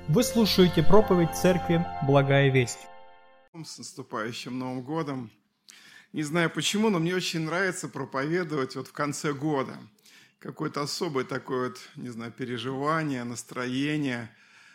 Вы слушаете проповедь Церкви Благая Весть. С наступающим Новым годом. Не знаю почему, но мне очень нравится проповедовать в конце года. Какое-то особое такое переживание, настроение.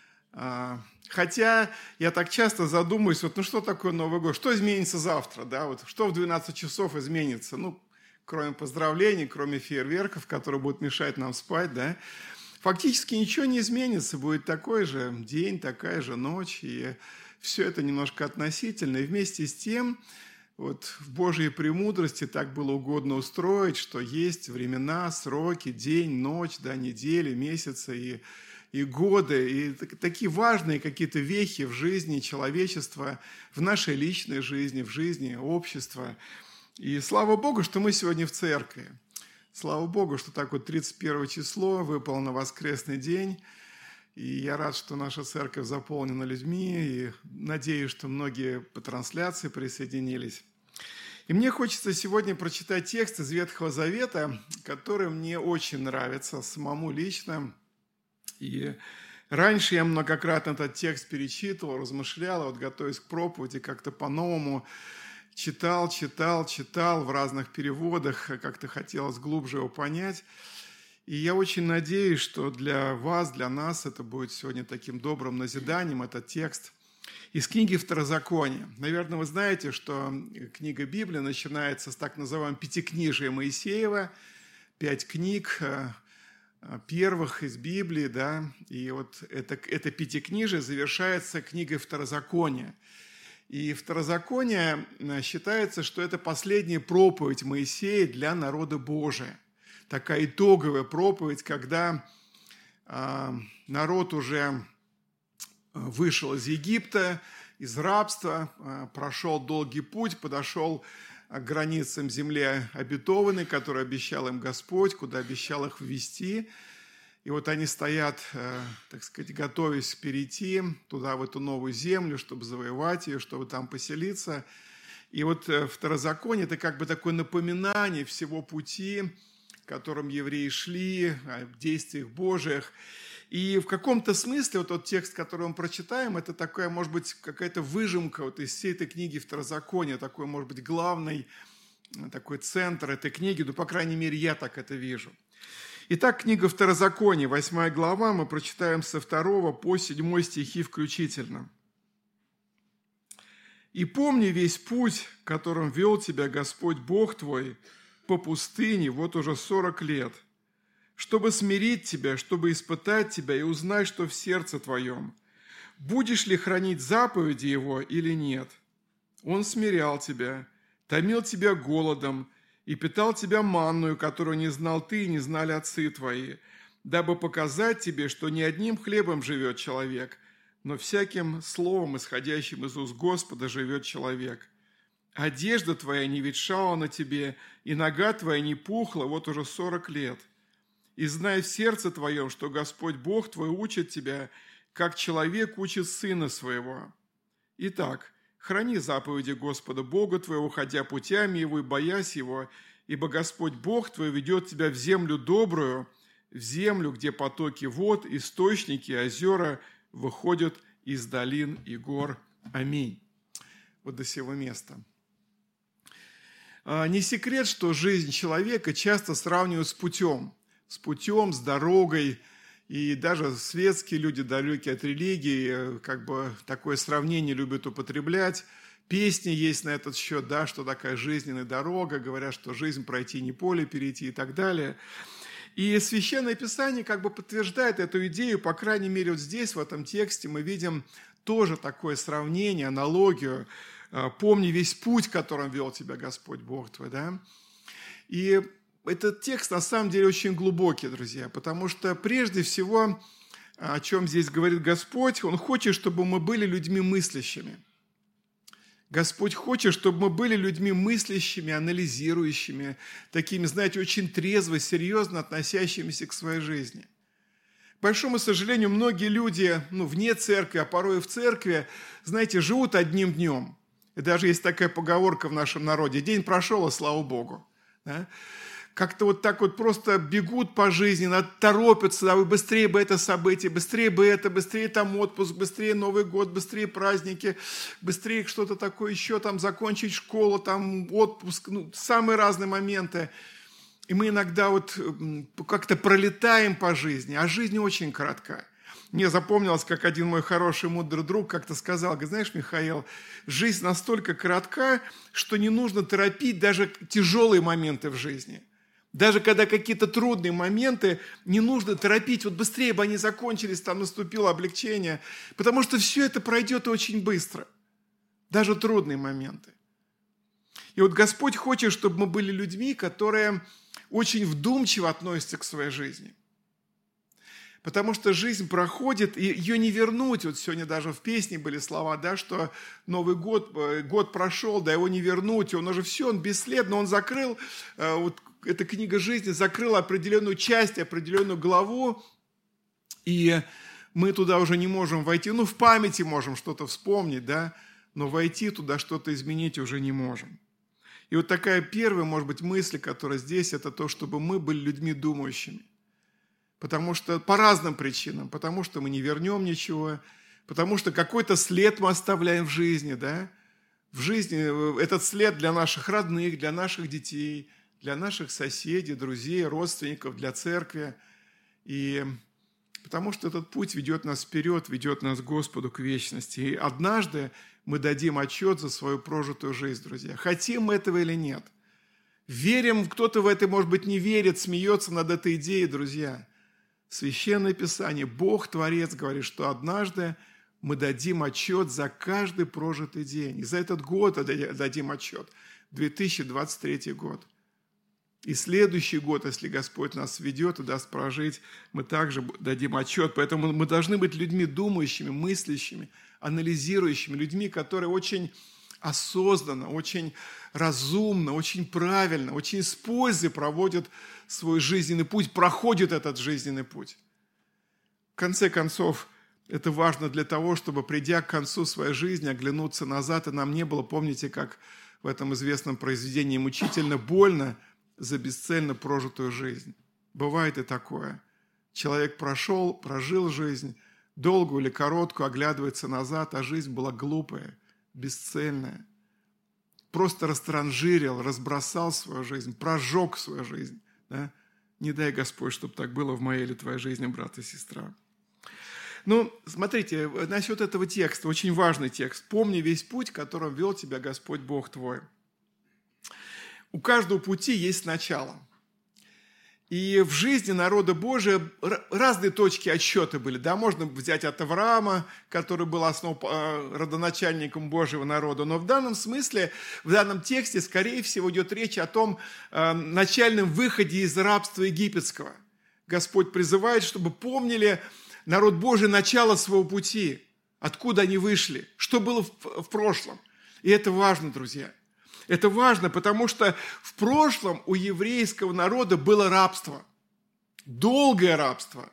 Хотя я так часто задумываюсь, что такое Новый год, что изменится завтра, что в 12 часов изменится, кроме поздравлений, кроме фейерверков, которые будут мешать нам спать, Фактически ничего не изменится, будет такой же день, такая же ночь, и все это немножко относительно. И вместе с тем, в Божьей премудрости так было угодно устроить, что есть времена, сроки, день, ночь, недели, месяцы и годы, и такие важные какие-то вехи в жизни человечества, в нашей личной жизни, в жизни общества. И слава Богу, что мы сегодня в церкви. Слава Богу, что 31 число выпало на воскресный день, и я рад, что наша церковь заполнена людьми, и надеюсь, что многие по трансляции присоединились. И мне хочется сегодня прочитать текст из Ветхого Завета, который мне очень нравится самому лично. И раньше я многократно этот текст перечитывал, размышлял, готовясь к проповеди, как-то по-новому читал в разных переводах, как-то хотелось глубже его понять. И я очень надеюсь, что для вас, для нас это будет сегодня таким добрым назиданием, этот текст из книги Второзакония. Наверное, вы знаете, что книга Библии начинается с так называемого Пятикнижия Моисеева, 5 книг первых из Библии, и это Пятикнижие завершается книгой Второзакония. И Второзаконие считается, что это последняя проповедь Моисея для народа Божия. Такая итоговая проповедь, когда народ уже вышел из Египта, из рабства, прошел долгий путь, подошел к границам земли обетованной, которую обещал им Господь, куда обещал их ввести. И они стоят, готовясь перейти туда, в эту новую землю, чтобы завоевать ее, чтобы там поселиться. И Второзаконие – это такое напоминание всего пути, которым евреи шли, о действиях Божьих. И в каком-то смысле тот текст, который мы прочитаем, это такая, может быть, какая-то выжимка из всей этой книги Второзакония, такой, может быть, главный такой центр этой книги, по крайней мере, я так это вижу. Итак, книга Второзакония, 8 глава, мы прочитаем со 2 по 7 стихи включительно. «И помни весь путь, которым вел тебя Господь Бог твой по пустыне уже 40 лет, чтобы смирить тебя, чтобы испытать тебя и узнать, что в сердце твоем, будешь ли хранить заповеди Его или нет. Он смирял тебя, томил тебя голодом, и питал тебя манною, которую не знал ты и не знали отцы твои, дабы показать тебе, что не одним хлебом живет человек, но всяким словом, исходящим из уст Господа, живет человек. Одежда твоя не ветшала на тебе, и нога твоя не пухла уже 40 лет. И знай в сердце твоем, что Господь Бог твой учит тебя, как человек учит сына своего. Итак, храни заповеди Господа Бога твоего, ходя путями Его и боясь Его, ибо Господь Бог твой ведет тебя в землю добрую, в землю, где потоки вод, источники, озера выходят из долин и гор. Аминь». До сего места. Не секрет, что жизнь человека часто сравнивают с путем, с дорогой, и даже светские люди, далекие от религии, такое сравнение любят употреблять. Песни есть на этот счет, что такая жизненная дорога, говорят, что жизнь пройти, не поле перейти и так далее. И Священное Писание подтверждает эту идею, по крайней мере, здесь, в этом тексте, мы видим тоже такое сравнение, аналогию. «Помни весь путь, которым вел тебя Господь Бог твой». И этот текст на самом деле очень глубокий, друзья, потому что прежде всего, о чем здесь говорит Господь, Он хочет, чтобы мы были людьми мыслящими. Господь хочет, чтобы мы были людьми мыслящими, анализирующими, такими, очень трезво, серьезно относящимися к своей жизни. К большому сожалению, многие люди, вне церкви, а порой и в церкви, живут одним днем. И даже есть такая поговорка в нашем народе: день прошел, и слава Богу. как-то вот так вот просто бегут по жизни, торопятся, да, быстрее бы это событие, быстрее бы это, быстрее там отпуск, быстрее Новый год, быстрее праздники, быстрее что-то такое еще, там закончить школу, там отпуск, самые разные моменты. И мы иногда вот как-то пролетаем по жизни, а жизнь очень коротка. Мне запомнилось, как один мой хороший, мудрый друг как-то сказал, говорит, знаешь, Михаил, жизнь настолько коротка, что не нужно торопить даже тяжелые моменты в жизни. Даже когда какие-то трудные моменты, не нужно торопить, вот быстрее бы они закончились, там наступило облегчение, потому что все это пройдет очень быстро, даже трудные моменты. И вот Господь хочет, чтобы мы были людьми, которые очень вдумчиво относятся к своей жизни. Потому что жизнь проходит, и ее не вернуть. Вот сегодня даже в песне были слова, да, что Новый год прошел, да его не вернуть, он уже все, он бесследно, он закрыл, вот эта книга жизни закрыла определенную часть, определенную главу, и мы туда уже не можем войти. В памяти можем что-то вспомнить, да, но войти туда, что-то изменить уже не можем. И вот такая первая, может быть, мысль, которая здесь, это то, чтобы мы были людьми думающими. Потому что по разным причинам, потому что мы не вернем ничего, потому что какой-то след мы оставляем в жизни, да? В жизни этот след для наших родных, для наших детей, для наших соседей, друзей, родственников, для церкви. И потому что этот путь ведет нас вперед, ведет нас к Господу, к вечности. И однажды мы дадим отчет за свою прожитую жизнь, друзья. Хотим мы этого или нет. Верим, кто-то в это, может быть, не верит, смеется над этой идеей, друзья. Священное Писание, Бог, Творец, говорит, что однажды мы дадим отчет за каждый прожитый день. И за этот год дадим отчет. 2023 год. И следующий год, если Господь нас ведет и даст прожить, мы также дадим отчет. Поэтому мы должны быть людьми думающими, мыслящими, анализирующими, людьми, которые очень осознанно, очень разумно, очень правильно, очень с пользой проводят свой жизненный путь, проходят этот жизненный путь. В конце концов, это важно для того, чтобы, придя к концу своей жизни, оглянуться назад, и нам не было, помните, как в этом известном произведении «Мучительно больно за бесцельно прожитую жизнь». Бывает и такое. Человек прожил жизнь, долгую или короткую, оглядывается назад, а жизнь была глупая, бесцельная. Просто растранжирил, разбросал свою жизнь, прожег свою жизнь. Да? Не дай, Господь, чтобы так было в моей или твоей жизни, брат и сестра. Смотрите, насчет этого текста, очень важный текст. «Помни весь путь, которым вел тебя Господь Бог твой». У каждого пути есть начало. И в жизни народа Божия разные точки отсчета были. Да? Можно взять от Авраама, который был родоначальником Божьего народа. Но в данном смысле, в данном тексте, скорее всего, идет речь о том начальном выходе из рабства египетского. Господь призывает, чтобы помнили народ Божий начало своего пути, откуда они вышли, что было в прошлом. И это важно, друзья. Это важно, потому что в прошлом у еврейского народа было рабство, долгое рабство,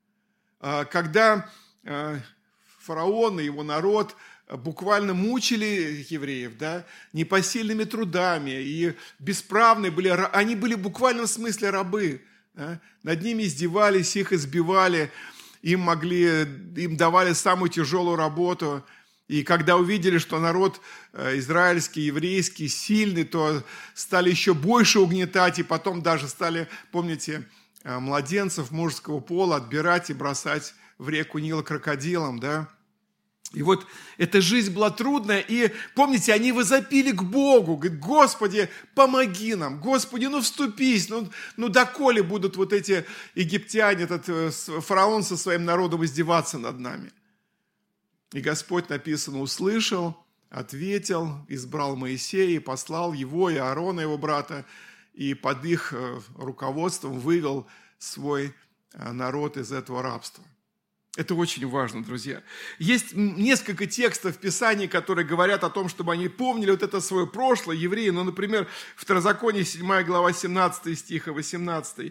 когда фараон и его народ буквально мучили евреев, да, непосильными трудами, и бесправные были, они были в буквальном смысле рабы, да, над ними издевались, их избивали, им давали самую тяжелую работу. И когда увидели, что народ израильский, еврейский сильный, то стали еще больше угнетать, и потом даже стали, помните, младенцев мужского пола отбирать и бросать в реку Нила крокодилам, да? И вот эта жизнь была трудная, и, помните, они возопили к Богу, говорят: Господи, помоги нам, Господи, вступись, доколе будут вот эти египтяне, этот фараон со своим народом издеваться над нами. И Господь, написано, услышал, ответил, избрал Моисея, послал его и Аарона, его брата, и под их руководством вывел свой народ из этого рабства. Это очень важно, друзья. Есть несколько текстов в Писании, которые говорят о том, чтобы они помнили вот это свое прошлое, евреи. Например, Второзаконие, 7 глава, 17 стих и 18.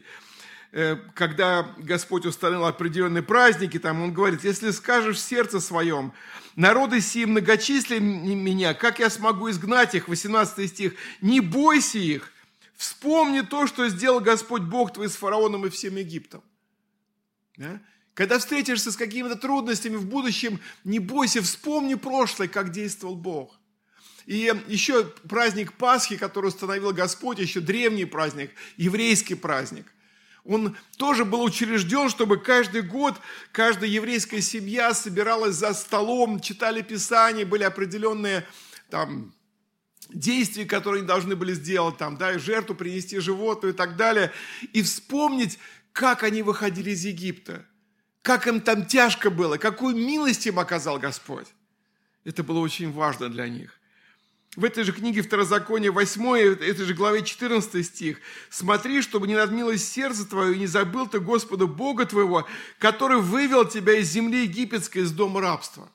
Когда Господь установил определенные праздники, там Он говорит: если скажешь в сердце своем: народы сии многочисленны меня, как я смогу изгнать их? 18 стих. Не бойся их, Вспомни то, что сделал Господь Бог твой с фараоном и всем Египтом. Да? Когда встретишься с какими-то трудностями в будущем, не бойся, вспомни прошлое, как действовал Бог. И еще праздник Пасхи, который установил Господь, еще древний праздник, еврейский праздник. Он тоже был учрежден, чтобы каждый год каждая еврейская семья собиралась за столом, читали Писание, были определенные там действия, которые они должны были сделать, там, да, и жертву принести животную и так далее, и вспомнить, как они выходили из Египта, как им там тяжко было, какую милость им оказал Господь. Это было очень важно для них. В этой же книге Второзаконие 8, этой же главе 14 стих. «Смотри, чтобы не надмилось сердце твое, и не забыл ты Господа Бога твоего, который вывел тебя из земли египетской, из дома рабства».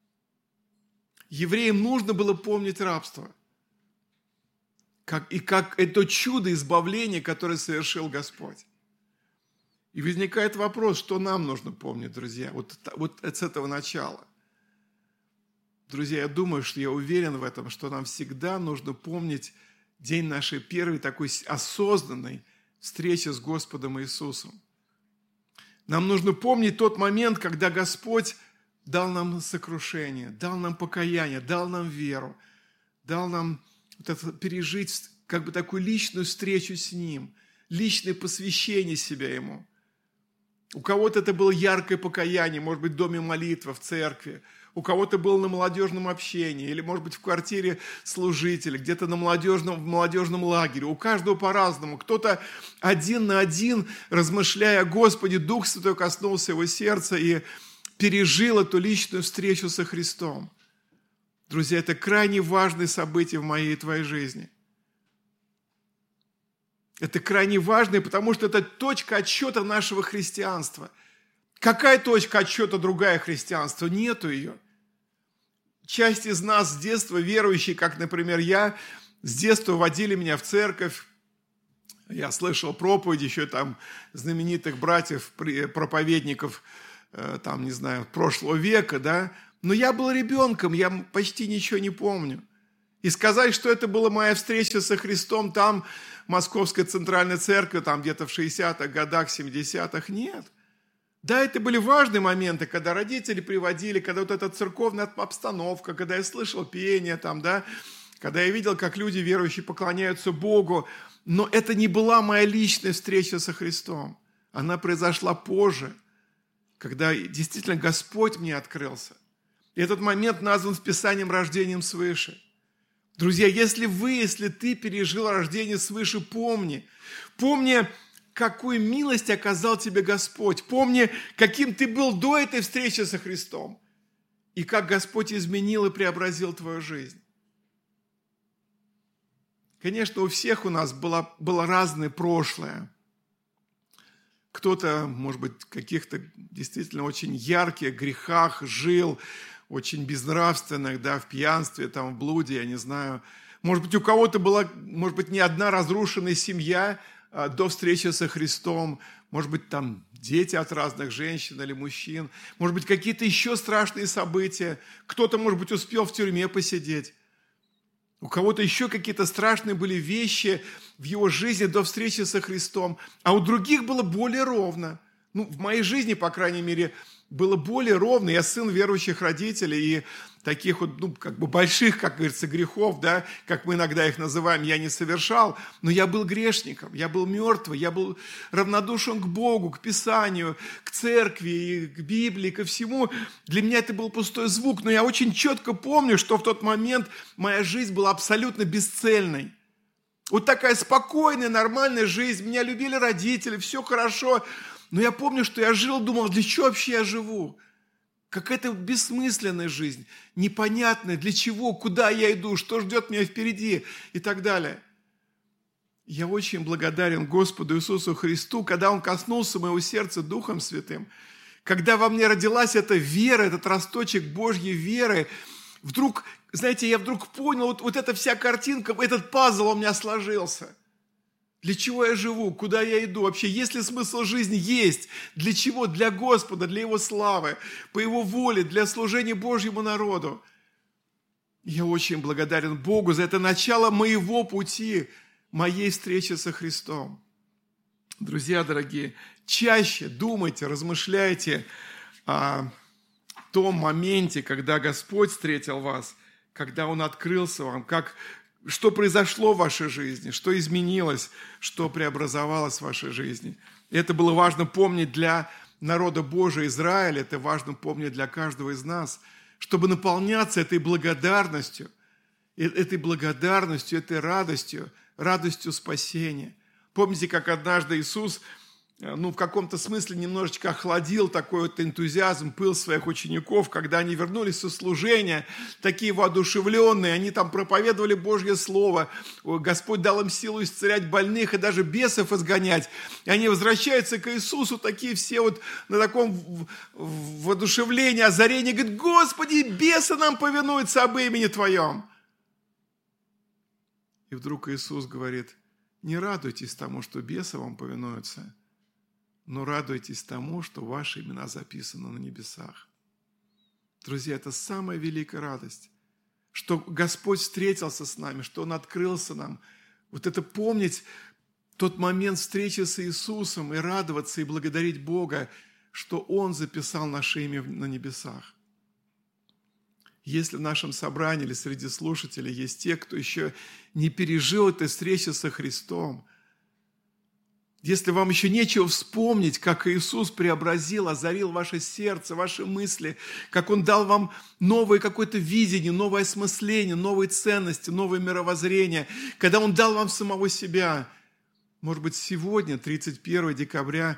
Евреям нужно было помнить рабство. Как это чудо избавления, которое совершил Господь. И возникает вопрос, что нам нужно помнить, друзья, вот с этого начала. Друзья, я думаю, что я уверен в этом, что нам всегда нужно помнить день нашей первой такой осознанной встречи с Господом Иисусом. Нам нужно помнить тот момент, когда Господь дал нам сокрушение, дал нам покаяние, дал нам веру, дал нам вот это пережить как бы такую личную встречу с Ним, личное посвящение себя Ему. У кого-то это было яркое покаяние, может быть, в доме молитвы, в церкви. У кого-то было на молодежном общении, или, может быть, в квартире служителя, где-то в молодежном лагере. У каждого по-разному. Кто-то один на один, размышляя о Господе, Дух Святой коснулся его сердца и пережил эту личную встречу со Христом. Друзья, это крайне важное событие в моей и твоей жизни. Это крайне важно, потому что это точка отсчета нашего христианства. Какая точка отсчета другая христианства? Нету ее. Часть из нас с детства верующие, как, например, я, с детства водили меня в церковь. Я слышал проповеди еще там знаменитых братьев, проповедников, там, не знаю, прошлого века, да. Но я был ребенком, я почти ничего не помню. И сказать, что это была моя встреча со Христом там, в Московской Центральной Церкви, там где-то в 60-х годах, 70-х, нет. Да, это были важные моменты, когда родители приводили, когда вот эта церковная обстановка, когда я слышал пение там, да, когда я видел, как люди верующие поклоняются Богу, но это не была моя личная встреча со Христом. Она произошла позже, когда действительно Господь мне открылся. И этот момент назван в Писанием рождением свыше. Друзья, если ты пережил рождение свыше, помни, какую милость оказал тебе Господь. Помни, каким ты был до этой встречи со Христом. И как Господь изменил и преобразил твою жизнь. Конечно, у всех у нас было разное прошлое. Кто-то, может быть, в каких-то действительно очень ярких грехах жил, очень безнравственных, да, в пьянстве, там, в блуде, я не знаю. Может быть, у кого-то была, может быть, не одна разрушенная семья до встречи со Христом. Может быть, там дети от разных женщин или мужчин. Может быть, какие-то еще страшные события. Кто-то, может быть, успел в тюрьме посидеть. У кого-то еще какие-то страшные были вещи в его жизни до встречи со Христом. А у других было более ровно. В моей жизни, по крайней мере, было более ровно. Я сын верующих родителей, и таких вот, больших, как говорится, грехов, да, как мы иногда их называем, я не совершал, но я был грешником, я был мертвый, я был равнодушен к Богу, к Писанию, к церкви, к Библии, ко всему. Для меня это был пустой звук, но я очень четко помню, что в тот момент моя жизнь была абсолютно бесцельной. Вот такая спокойная, нормальная жизнь, меня любили родители, все хорошо. Но я помню, что я жил, думал, для чего вообще я живу? Какая-то бессмысленная жизнь, непонятная, для чего, куда я иду, что ждет меня впереди и так далее. Я очень благодарен Господу Иисусу Христу, когда Он коснулся моего сердца Духом Святым, когда во мне родилась эта вера, этот росточек Божьей веры. Вдруг, знаете, я вдруг понял, вот эта вся картинка, этот пазл у меня сложился. Для чего я живу? Куда я иду? Вообще, есть ли смысл жизни? Есть. Для чего? Для Господа, для Его славы, по Его воле, для служения Божьему народу. Я очень благодарен Богу за это начало моего пути моей встречи со Христом. Друзья дорогие, чаще думайте, размышляйте о том моменте, когда Господь встретил вас, когда Он открылся вам, что произошло в вашей жизни, что изменилось, что преобразовалось в вашей жизни. И это было важно помнить для народа Божия Израиля, это важно помнить для каждого из нас, чтобы наполняться этой благодарностью, этой радостью спасения. Помните, как однажды Иисус, в каком-то смысле немножечко охладил такой вот энтузиазм, пыл своих учеников, когда они вернулись со служения, такие воодушевленные, они там проповедовали Божье Слово, Господь дал им силу исцелять больных и даже бесов изгонять. И они возвращаются к Иисусу, такие все вот на таком воодушевлении, озарении, говорят: Господи, бесы нам повинуются об имени Твоем. И вдруг Иисус говорит: не радуйтесь тому, что бесы вам повинуются, но радуйтесь тому, что ваши имена записаны на небесах. Друзья, это самая великая радость, что Господь встретился с нами, что Он открылся нам. Вот это помнить тот момент встречи с Иисусом и радоваться и благодарить Бога, что Он записал наше имя на небесах. Если в нашем собрании или среди слушателей есть те, кто еще не пережил этой встречи со Христом, если вам еще нечего вспомнить, как Иисус преобразил, озарил ваше сердце, ваши мысли, как Он дал вам новое какое-то видение, новое осмысление, новые ценности, новое мировоззрение, когда Он дал вам самого себя. Может быть, сегодня, 31 декабря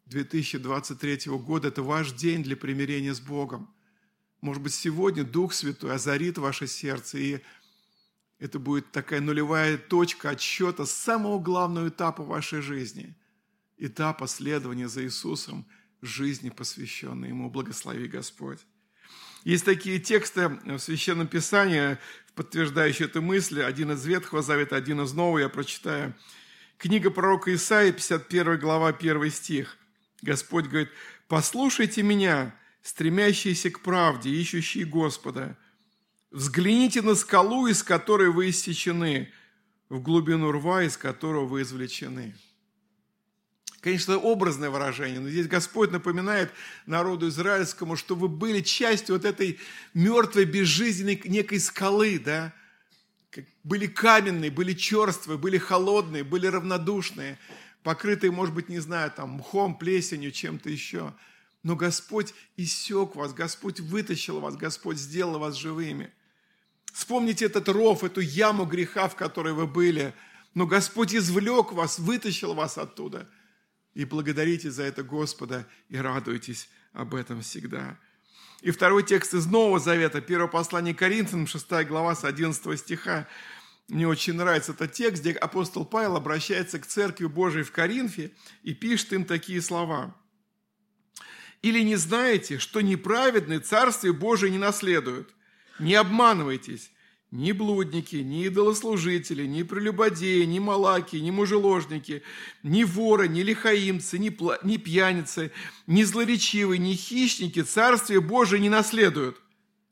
2023 года, это ваш день для примирения с Богом. Может быть, сегодня Дух Святой озарит ваше сердце, и это будет такая нулевая точка отсчета самого главного этапа вашей жизни. Этапа следования за Иисусом, жизни, посвященной Ему. Благослови Господь. Есть такие тексты в Священном Писании, подтверждающие эту мысль. Один из Ветхого Завета, один из Нового. Я прочитаю. Книга пророка Исаии, 51 глава, 1 стих. Господь говорит: «Послушайте меня, стремящиеся к правде, ищущие Господа. Взгляните на скалу, из которой вы иссечены, в глубину рва, из которого вы извлечены». Конечно, это образное выражение, но здесь Господь напоминает народу израильскому, что вы были частью вот этой мертвой, безжизненной некой скалы, да? Были каменные, были черствые, были холодные, были равнодушные, покрытые, может быть, не знаю, там, мхом, плесенью, чем-то еще. Но Господь иссек вас, Господь вытащил вас, Господь сделал вас живыми. Вспомните этот ров, эту яму греха, в которой вы были. Но Господь извлек вас, вытащил вас оттуда. И благодарите за это Господа и радуйтесь об этом всегда. И второй текст из Нового Завета, 1 послание Коринфянам, 6 глава, с 11 стиха. Мне очень нравится этот текст, где апостол Павел обращается к Церкви Божией в Коринфе и пишет им такие слова. «Или не знаете, что неправедные Царствие Божие не наследуют? Не обманывайтесь, ни блудники, ни идолослужители, ни прелюбодеи, ни малаки, ни мужеложники, ни воры, ни лихаимцы, ни пьяницы, ни злоречивые, ни хищники Царствие Божие не наследуют».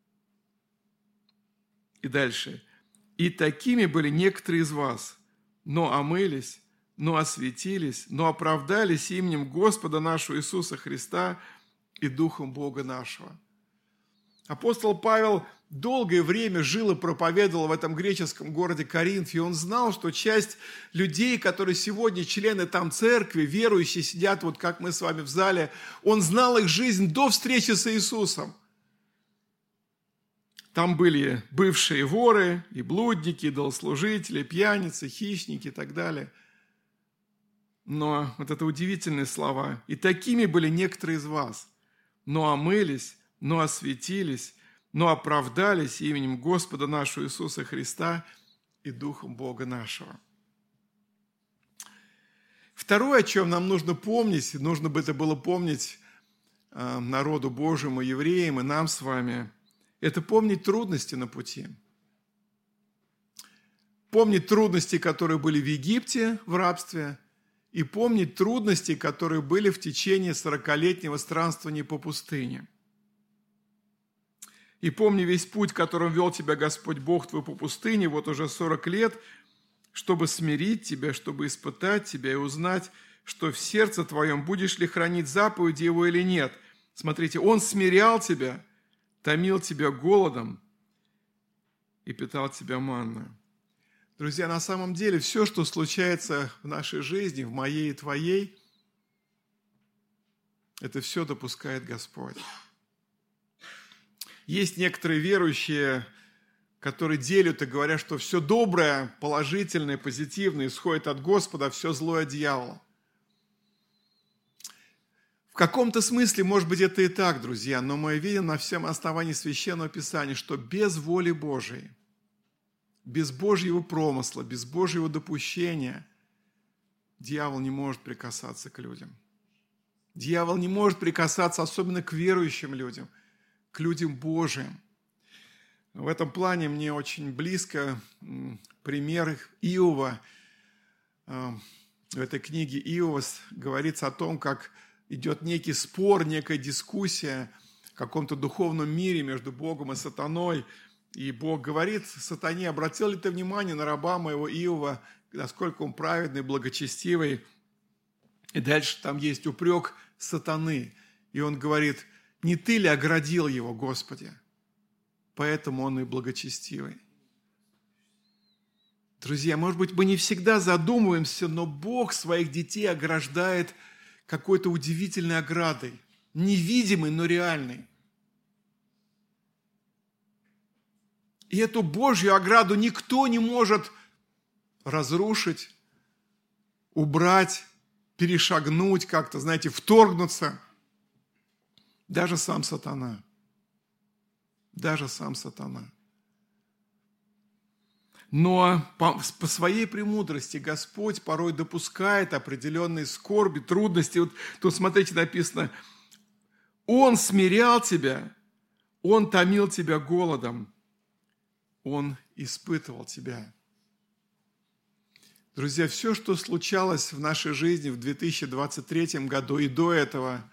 И дальше. «И такими были некоторые из вас, но омылись, но осветились, но оправдались именем Господа нашего Иисуса Христа и Духом Бога нашего». Апостол Павел долгое время жил и проповедовал в этом греческом городе Коринфе, и он знал, что часть людей, которые сегодня члены там церкви, верующие, сидят вот как мы с вами в зале, он знал их жизнь до встречи с Иисусом. Там были бывшие воры, и блудники, и идолослужители, пьяницы, хищники и так далее. Но вот это удивительные слова. «И такими были некоторые из вас, но омылись, но осветились, но оправдались именем Господа нашего Иисуса Христа и Духом Бога нашего». Второе, о чем нам нужно помнить, нужно бы это было помнить народу Божьему, евреям и нам с вами, это помнить трудности на пути. Помнить трудности, которые были в Египте в рабстве, и помнить трудности, которые были в течение 40-летнего странствования по пустыне. И помни весь путь, которым вел тебя Господь Бог твой по пустыне, вот уже 40 лет, чтобы смирить тебя, чтобы испытать тебя и узнать, что в сердце твоем, будешь ли хранить заповеди его или нет. Смотрите, он смирял тебя, томил тебя голодом и питал тебя манной. Друзья, на самом деле все, что случается в нашей жизни, в моей и твоей, это все допускает Господь. Есть некоторые верующие, которые делят и говорят, что все доброе, положительное, позитивное исходит от Господа, а все злое от дьявола. В каком-то смысле, может быть, это и так, друзья, но мы видим на всем основании Священного Писания, что без воли Божией, без Божьего промысла, без Божьего допущения дьявол не может прикасаться к людям. Дьявол не может прикасаться особенно к верующим людям, к людям Божьим. В этом плане мне очень близко пример Иова. В этой книге Иова говорится о том, как идет некий спор, некая дискуссия в каком-то духовном мире между Богом и сатаной. И Бог говорит сатане: обратил ли ты внимание на раба моего Иова, насколько он праведный, благочестивый? И дальше там есть упрек сатаны. И он говорит: не ты ли оградил его, Господи? Поэтому он и благочестивый. Друзья, может быть, мы не всегда задумываемся, но Бог своих детей ограждает какой-то удивительной оградой. Невидимой, но реальной. И эту Божью ограду никто не может разрушить, убрать, перешагнуть как-то, знаете, вторгнуться. Даже сам сатана. Даже сам сатана. Но по своей премудрости Господь порой допускает определенные скорби, трудности. Вот тут, смотрите, написано: Он смирял тебя, Он томил тебя голодом, Он испытывал тебя. Друзья, все, что случалось в нашей жизни в 2023 году и до этого,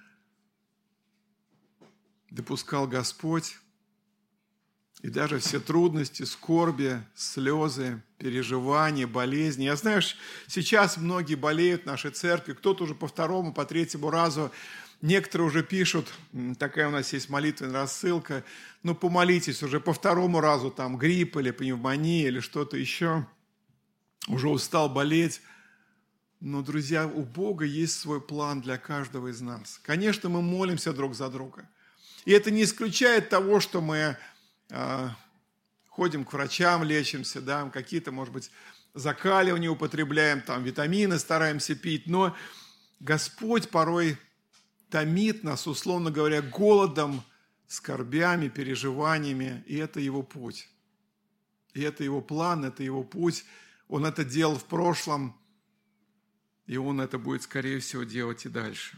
допускал Господь. И даже все трудности, скорби, слезы, переживания, болезни. Я знаю, сейчас многие болеют в нашей церкви, кто-то уже по второму, по третьему разу. Некоторые уже пишут, такая у нас есть молитвенная рассылка: ну помолитесь уже по второму разу, там грипп или пневмония или что-то еще. Уже устал болеть. Но, друзья, у Бога есть свой план для каждого из нас. Конечно, мы молимся друг за друга. И это не исключает того, что мы ходим к врачам, лечимся, да, какие-то, может быть, закаливания употребляем, там, витамины стараемся пить, но Господь порой томит нас, условно говоря, голодом, скорбями, переживаниями, и это Его путь. И это Его план, это Его путь. Он это делал в прошлом, и Он это будет, скорее всего, делать и дальше.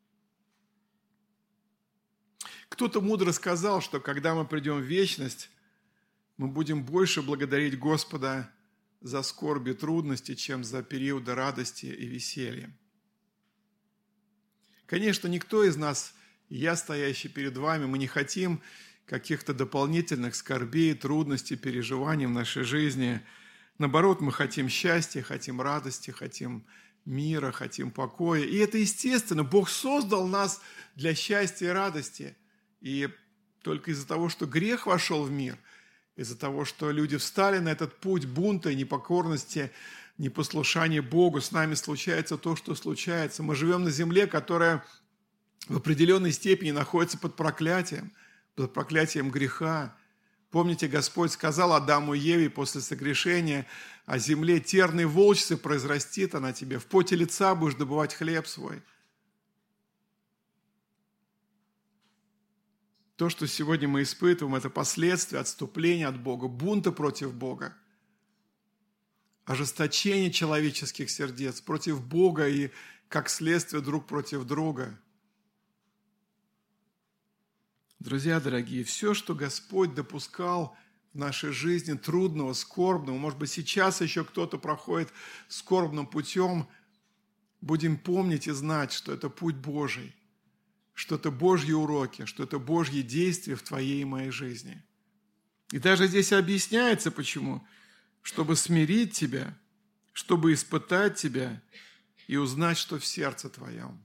Кто-то мудро сказал, что когда мы придем в вечность, мы будем больше благодарить Господа за скорби и трудности, чем за периоды радости и веселья. Конечно, никто из нас, я, стоящий перед вами, мы не хотим каких-то дополнительных скорбей, трудностей, переживаний в нашей жизни. Наоборот, мы хотим счастья, хотим радости, хотим мира, хотим покоя. И это естественно. Бог создал нас для счастья и радости. И только из-за того, что грех вошел в мир, из-за того, что люди встали на этот путь бунта, непокорности, непослушания Богу, с нами случается то, что случается. Мы живем на земле, которая в определенной степени находится под проклятием греха. Помните, Господь сказал Адаму и Еве после согрешения: о земле терны волчцы произрастит она тебе, в поте лица будешь добывать хлеб свой. То, что сегодня мы испытываем, это последствия отступления от Бога, бунта против Бога, ожесточения человеческих сердец против Бога и, как следствие, друг против друга. Друзья дорогие, все, что Господь допускал в нашей жизни трудного, скорбного, может быть, сейчас еще кто-то проходит скорбным путем, будем помнить и знать, что это путь Божий, что это Божьи уроки, что это Божьи действия в твоей и моей жизни. И даже здесь объясняется, почему. Чтобы смирить тебя, чтобы испытать тебя и узнать, что в сердце твоем.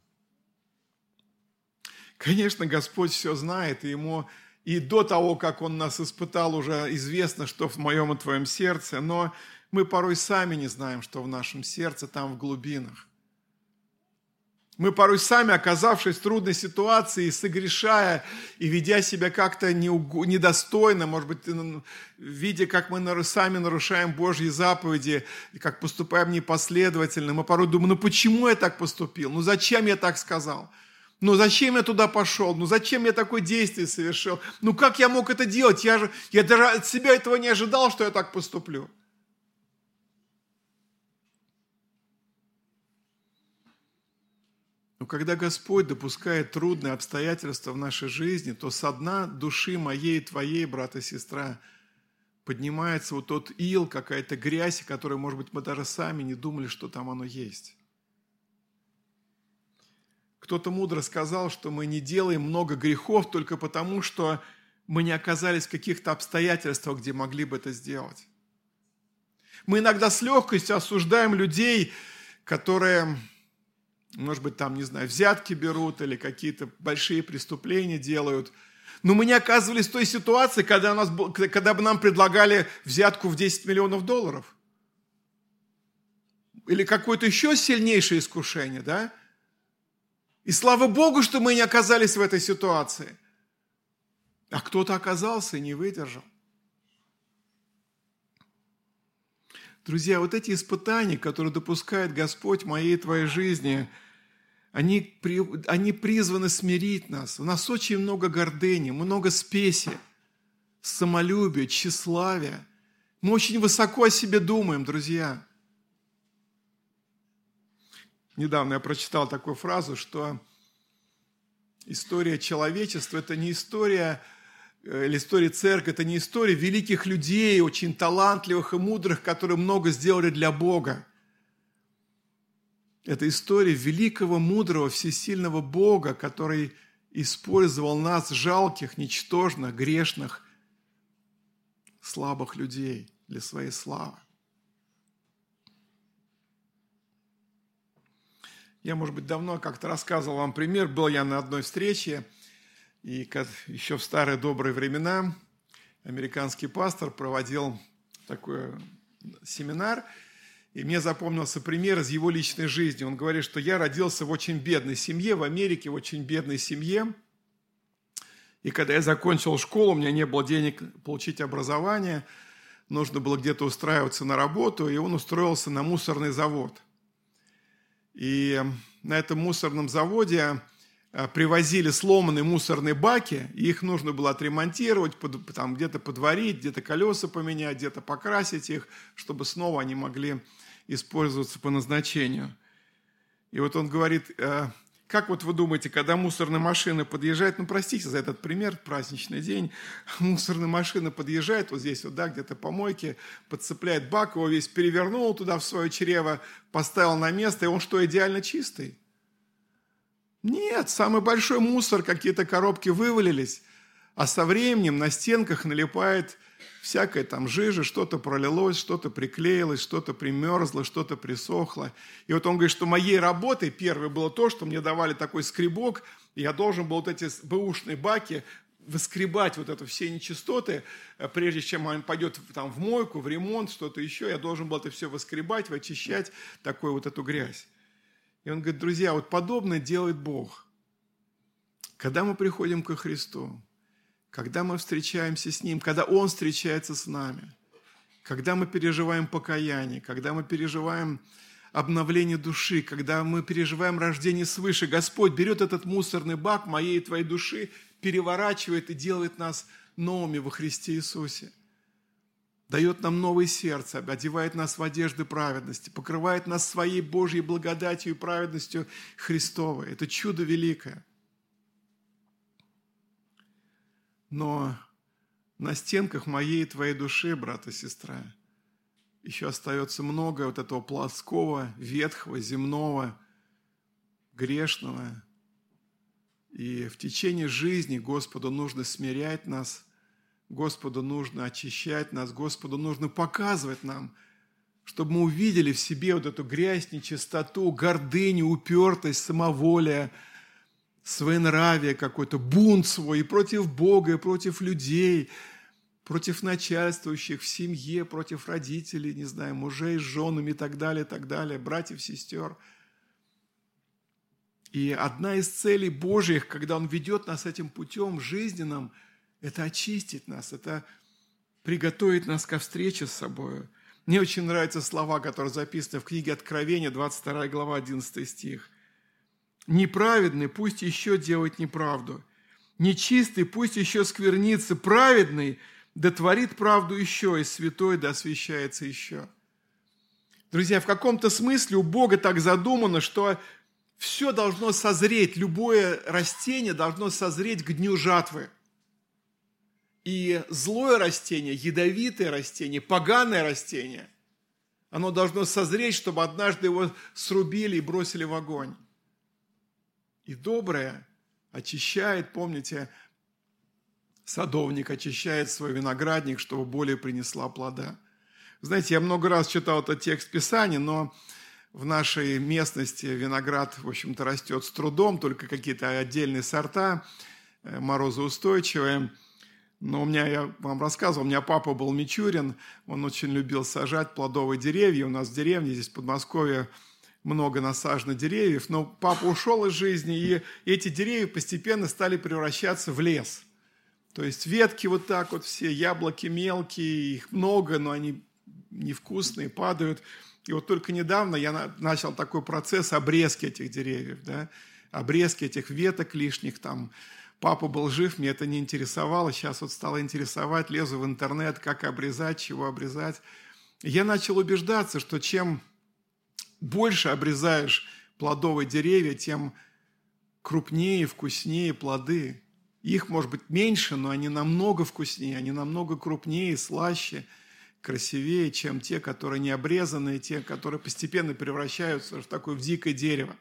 Конечно, Господь все знает, и Ему и до того, как Он нас испытал, уже известно, что в моем и твоем сердце, но мы порой сами не знаем, что в нашем сердце, там в глубинах. Мы порой сами, оказавшись в трудной ситуации, согрешая и ведя себя как-то недостойно, может быть, видя, как мы сами нарушаем Божьи заповеди, как поступаем непоследовательно, мы порой думаем, почему я так поступил, зачем я так сказал? Зачем я туда пошел? Зачем я такое действие совершил? Как я мог это делать? Я даже от себя этого не ожидал, что я так поступлю. Но когда Господь допускает трудные обстоятельства в нашей жизни, то со дна души моей и твоей, брат и сестра, поднимается вот тот ил, какая-то грязь, которую, может быть, мы даже сами не думали, что там оно есть. Кто-то мудро сказал, что мы не делаем много грехов только потому, что мы не оказались в каких-то обстоятельствах, где могли бы это сделать. Мы иногда с легкостью осуждаем людей, которые, может быть, взятки берут или какие-то большие преступления делают. Но мы не оказывались в той ситуации, когда бы нам предлагали взятку в 10 миллионов долларов. Или какое-то еще сильнейшее искушение, да? И слава Богу, что мы не оказались в этой ситуации. А кто-то оказался и не выдержал. Друзья, вот эти испытания, которые допускает Господь в моей и твоей жизни, они призваны смирить нас. У нас очень много гордыни, много спеси, самолюбия, тщеславия. Мы очень высоко о себе думаем, друзья. Недавно я прочитал такую фразу, что история человечества – это не история, или история церкви – это не история великих людей, очень талантливых и мудрых, которые много сделали для Бога. Это история великого, мудрого, всесильного Бога, который использовал нас, жалких, ничтожных, грешных, слабых людей для своей славы. Я, может быть, давно как-то рассказывал вам пример. Был я на одной встрече, и еще в старые добрые времена американский пастор проводил такой семинар, и мне запомнился пример из его личной жизни. Он говорит, что я родился в очень бедной семье, в Америке, в очень бедной семье. И когда я закончил школу, у меня не было денег получить образование, нужно было где-то устраиваться на работу, и он устроился на мусорный завод. И на этом мусорном заводе привозили сломанные мусорные баки, и их нужно было отремонтировать, где-то подварить, где-то колеса поменять, где-то покрасить их, чтобы снова они могли использоваться по назначению. И вот он говорит, как вот вы думаете, когда мусорная машина подъезжает, простите за этот пример, праздничный день, мусорная машина подъезжает вот здесь вот, да, где-то по мойке, подцепляет бак, его весь перевернул туда в свое чрево, поставил на место, и он что, идеально чистый? Нет, самый большой мусор, какие-то коробки вывалились, а со временем на стенках налипает всякая там жижа, что-то пролилось, что-то приклеилось, что-то примерзло, что-то присохло. И вот он говорит, что моей работой первой было то, что мне давали такой скребок, и я должен был вот эти бэушные баки выскребать вот это все нечистоты, прежде чем он пойдет в мойку, в ремонт, что-то еще, я должен был это все выскребать, вычищать, такую вот эту грязь. И он говорит, друзья, вот подобное делает Бог. Когда мы приходим ко Христу, когда мы встречаемся с Ним, когда Он встречается с нами, когда мы переживаем покаяние, когда мы переживаем обновление души, когда мы переживаем рождение свыше, Господь берет этот мусорный бак моей и твоей души, переворачивает и делает нас новыми во Христе Иисусе. Дает нам новое сердце, одевает нас в одежды праведности, покрывает нас своей Божьей благодатью и праведностью Христовой. Это чудо великое. Но на стенках моей и твоей души, брат и сестра, еще остается много вот этого плоского, ветхого, земного, грешного. И в течение жизни Господу нужно смирять нас, Господу нужно очищать нас, Господу нужно показывать нам, чтобы мы увидели в себе вот эту грязь, нечистоту, гордыню, упертость, самоволие, своенравие какой-то, бунт свой и против Бога, и против людей, против начальствующих в семье, против родителей, не знаю, мужей с женами и так далее, братьев, сестер. И одна из целей Божьих, когда Он ведет нас этим путем жизненным, это очистить нас, это приготовить нас ко встрече с собой. Мне очень нравятся слова, которые записаны в книге Откровения, 22 глава, 11 стих. «Неправедный пусть еще делает неправду, нечистый пусть еще сквернится, праведный да творит правду еще, и святой да освящается еще». Друзья, в каком-то смысле у Бога так задумано, что все должно созреть, любое растение должно созреть к дню жатвы. И злое растение, ядовитое растение, поганое растение, оно должно созреть, чтобы однажды его срубили и бросили в огонь. И доброе очищает, помните, садовник очищает свой виноградник, чтобы более принесла плода. Знаете, я много раз читал этот текст Писания, но в нашей местности виноград, в общем-то, растет с трудом, только какие-то отдельные сорта, морозоустойчивые. Но я вам рассказывал, у меня папа был Мичурин, он очень любил сажать плодовые деревья. У нас в деревне, здесь в Подмосковье, много насажено деревьев, но папа ушел из жизни, и эти деревья постепенно стали превращаться в лес. То есть ветки вот так вот все, яблоки мелкие, их много, но они невкусные, падают. И вот только недавно я начал такой процесс обрезки этих деревьев, да? Обрезки этих веток лишних там. Папа был жив, мне это не интересовало, сейчас вот стало интересовать, лезу в интернет, как обрезать, чего обрезать. И я начал убеждаться, что чем больше обрезаешь плодовые деревья, тем крупнее, вкуснее плоды. Их, может быть, меньше, но они намного вкуснее, они намного крупнее, слаще, красивее, чем те, которые не обрезанные, те, которые постепенно превращаются в такое дикое дерево.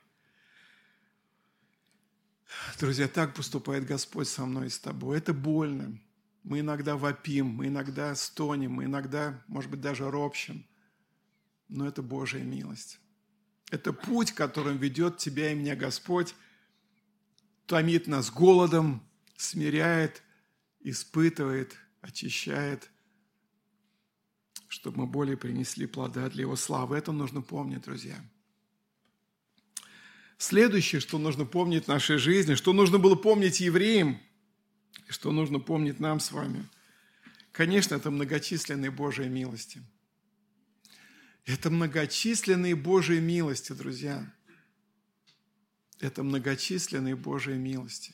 Друзья, так поступает Господь со мной и с тобой. Это больно. Мы иногда вопим, мы иногда стонем, мы иногда, может быть, даже ропщем. Но это Божья милость. Это путь, которым ведет тебя и меня Господь, томит нас голодом, смиряет, испытывает, очищает, чтобы мы более принесли плода для Его славы. Это нужно помнить, друзья. Следующее, что нужно помнить в нашей жизни, что нужно было помнить евреям, что нужно помнить нам с вами, конечно, это многочисленные Божьи милости. Это многочисленные Божьи милости, друзья. Это многочисленные Божьи милости.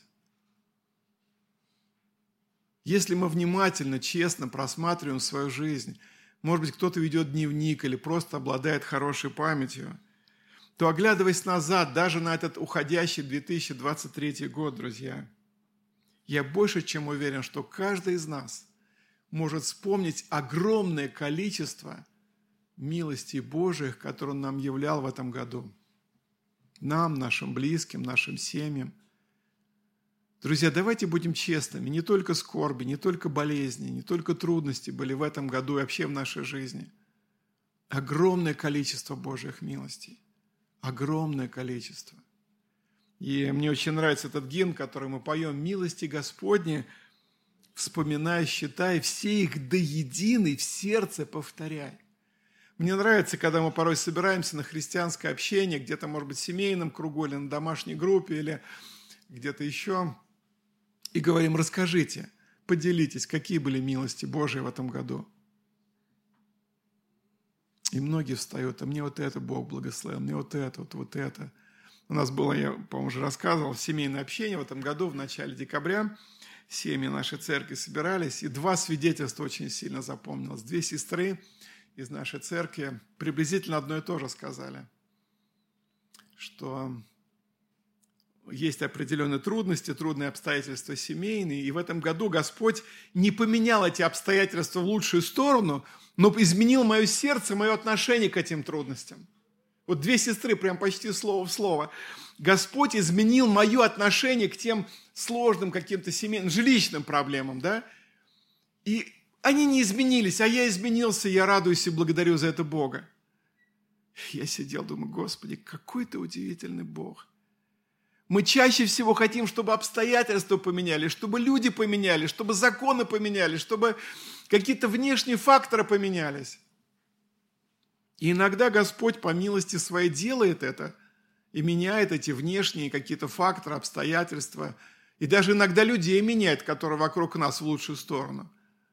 Если мы внимательно, честно просматриваем свою жизнь, может быть, кто-то ведет дневник или просто обладает хорошей памятью, то, оглядываясь назад, даже на этот уходящий 2023 год, друзья, я больше чем уверен, что каждый из нас может вспомнить огромное количество милостей Божьих, которые Он нам являл в этом году. Нам, нашим близким, нашим семьям. Друзья, давайте будем честными. Не только скорби, не только болезни, не только трудности были в этом году и вообще в нашей жизни. Огромное количество Божьих милостей. Огромное количество. И мне очень нравится этот гимн, который мы поем: «Милости Господни, вспоминая, считай, все их до единой в сердце повторяй». Мне нравится, когда мы порой собираемся на христианское общение, где-то, может быть, в семейном кругу или на домашней группе, или где-то еще, и говорим: расскажите, поделитесь, какие были милости Божьи в этом году. И многие встают: а мне вот это Бог благословил, мне вот это, вот это. У нас было, я, по-моему, уже рассказывал, семейное общение в этом году, в начале декабря. Семьи нашей церкви собирались, и два свидетельства очень сильно запомнилось. Две сестры из нашей церкви приблизительно одно и то же сказали, что есть определенные трудности, трудные обстоятельства семейные, и в этом году Господь не поменял эти обстоятельства в лучшую сторону, но изменил мое сердце, мое отношение к этим трудностям. Вот две сестры, прям почти слово в слово. Господь изменил мое отношение к тем сложным каким-то семейным, жилищным проблемам, да? И они не изменились, а я изменился, я радуюсь и благодарю за это Бога. Я сидел, думаю, Господи, какой ты удивительный Бог. Мы чаще всего хотим, чтобы обстоятельства поменялись, чтобы люди поменялись, чтобы законы поменялись, чтобы какие-то внешние факторы поменялись. И иногда Господь по милости своей делает это и меняет эти внешние какие-то факторы, обстоятельства. И даже иногда людей меняет, которые вокруг нас, в лучшую сторону.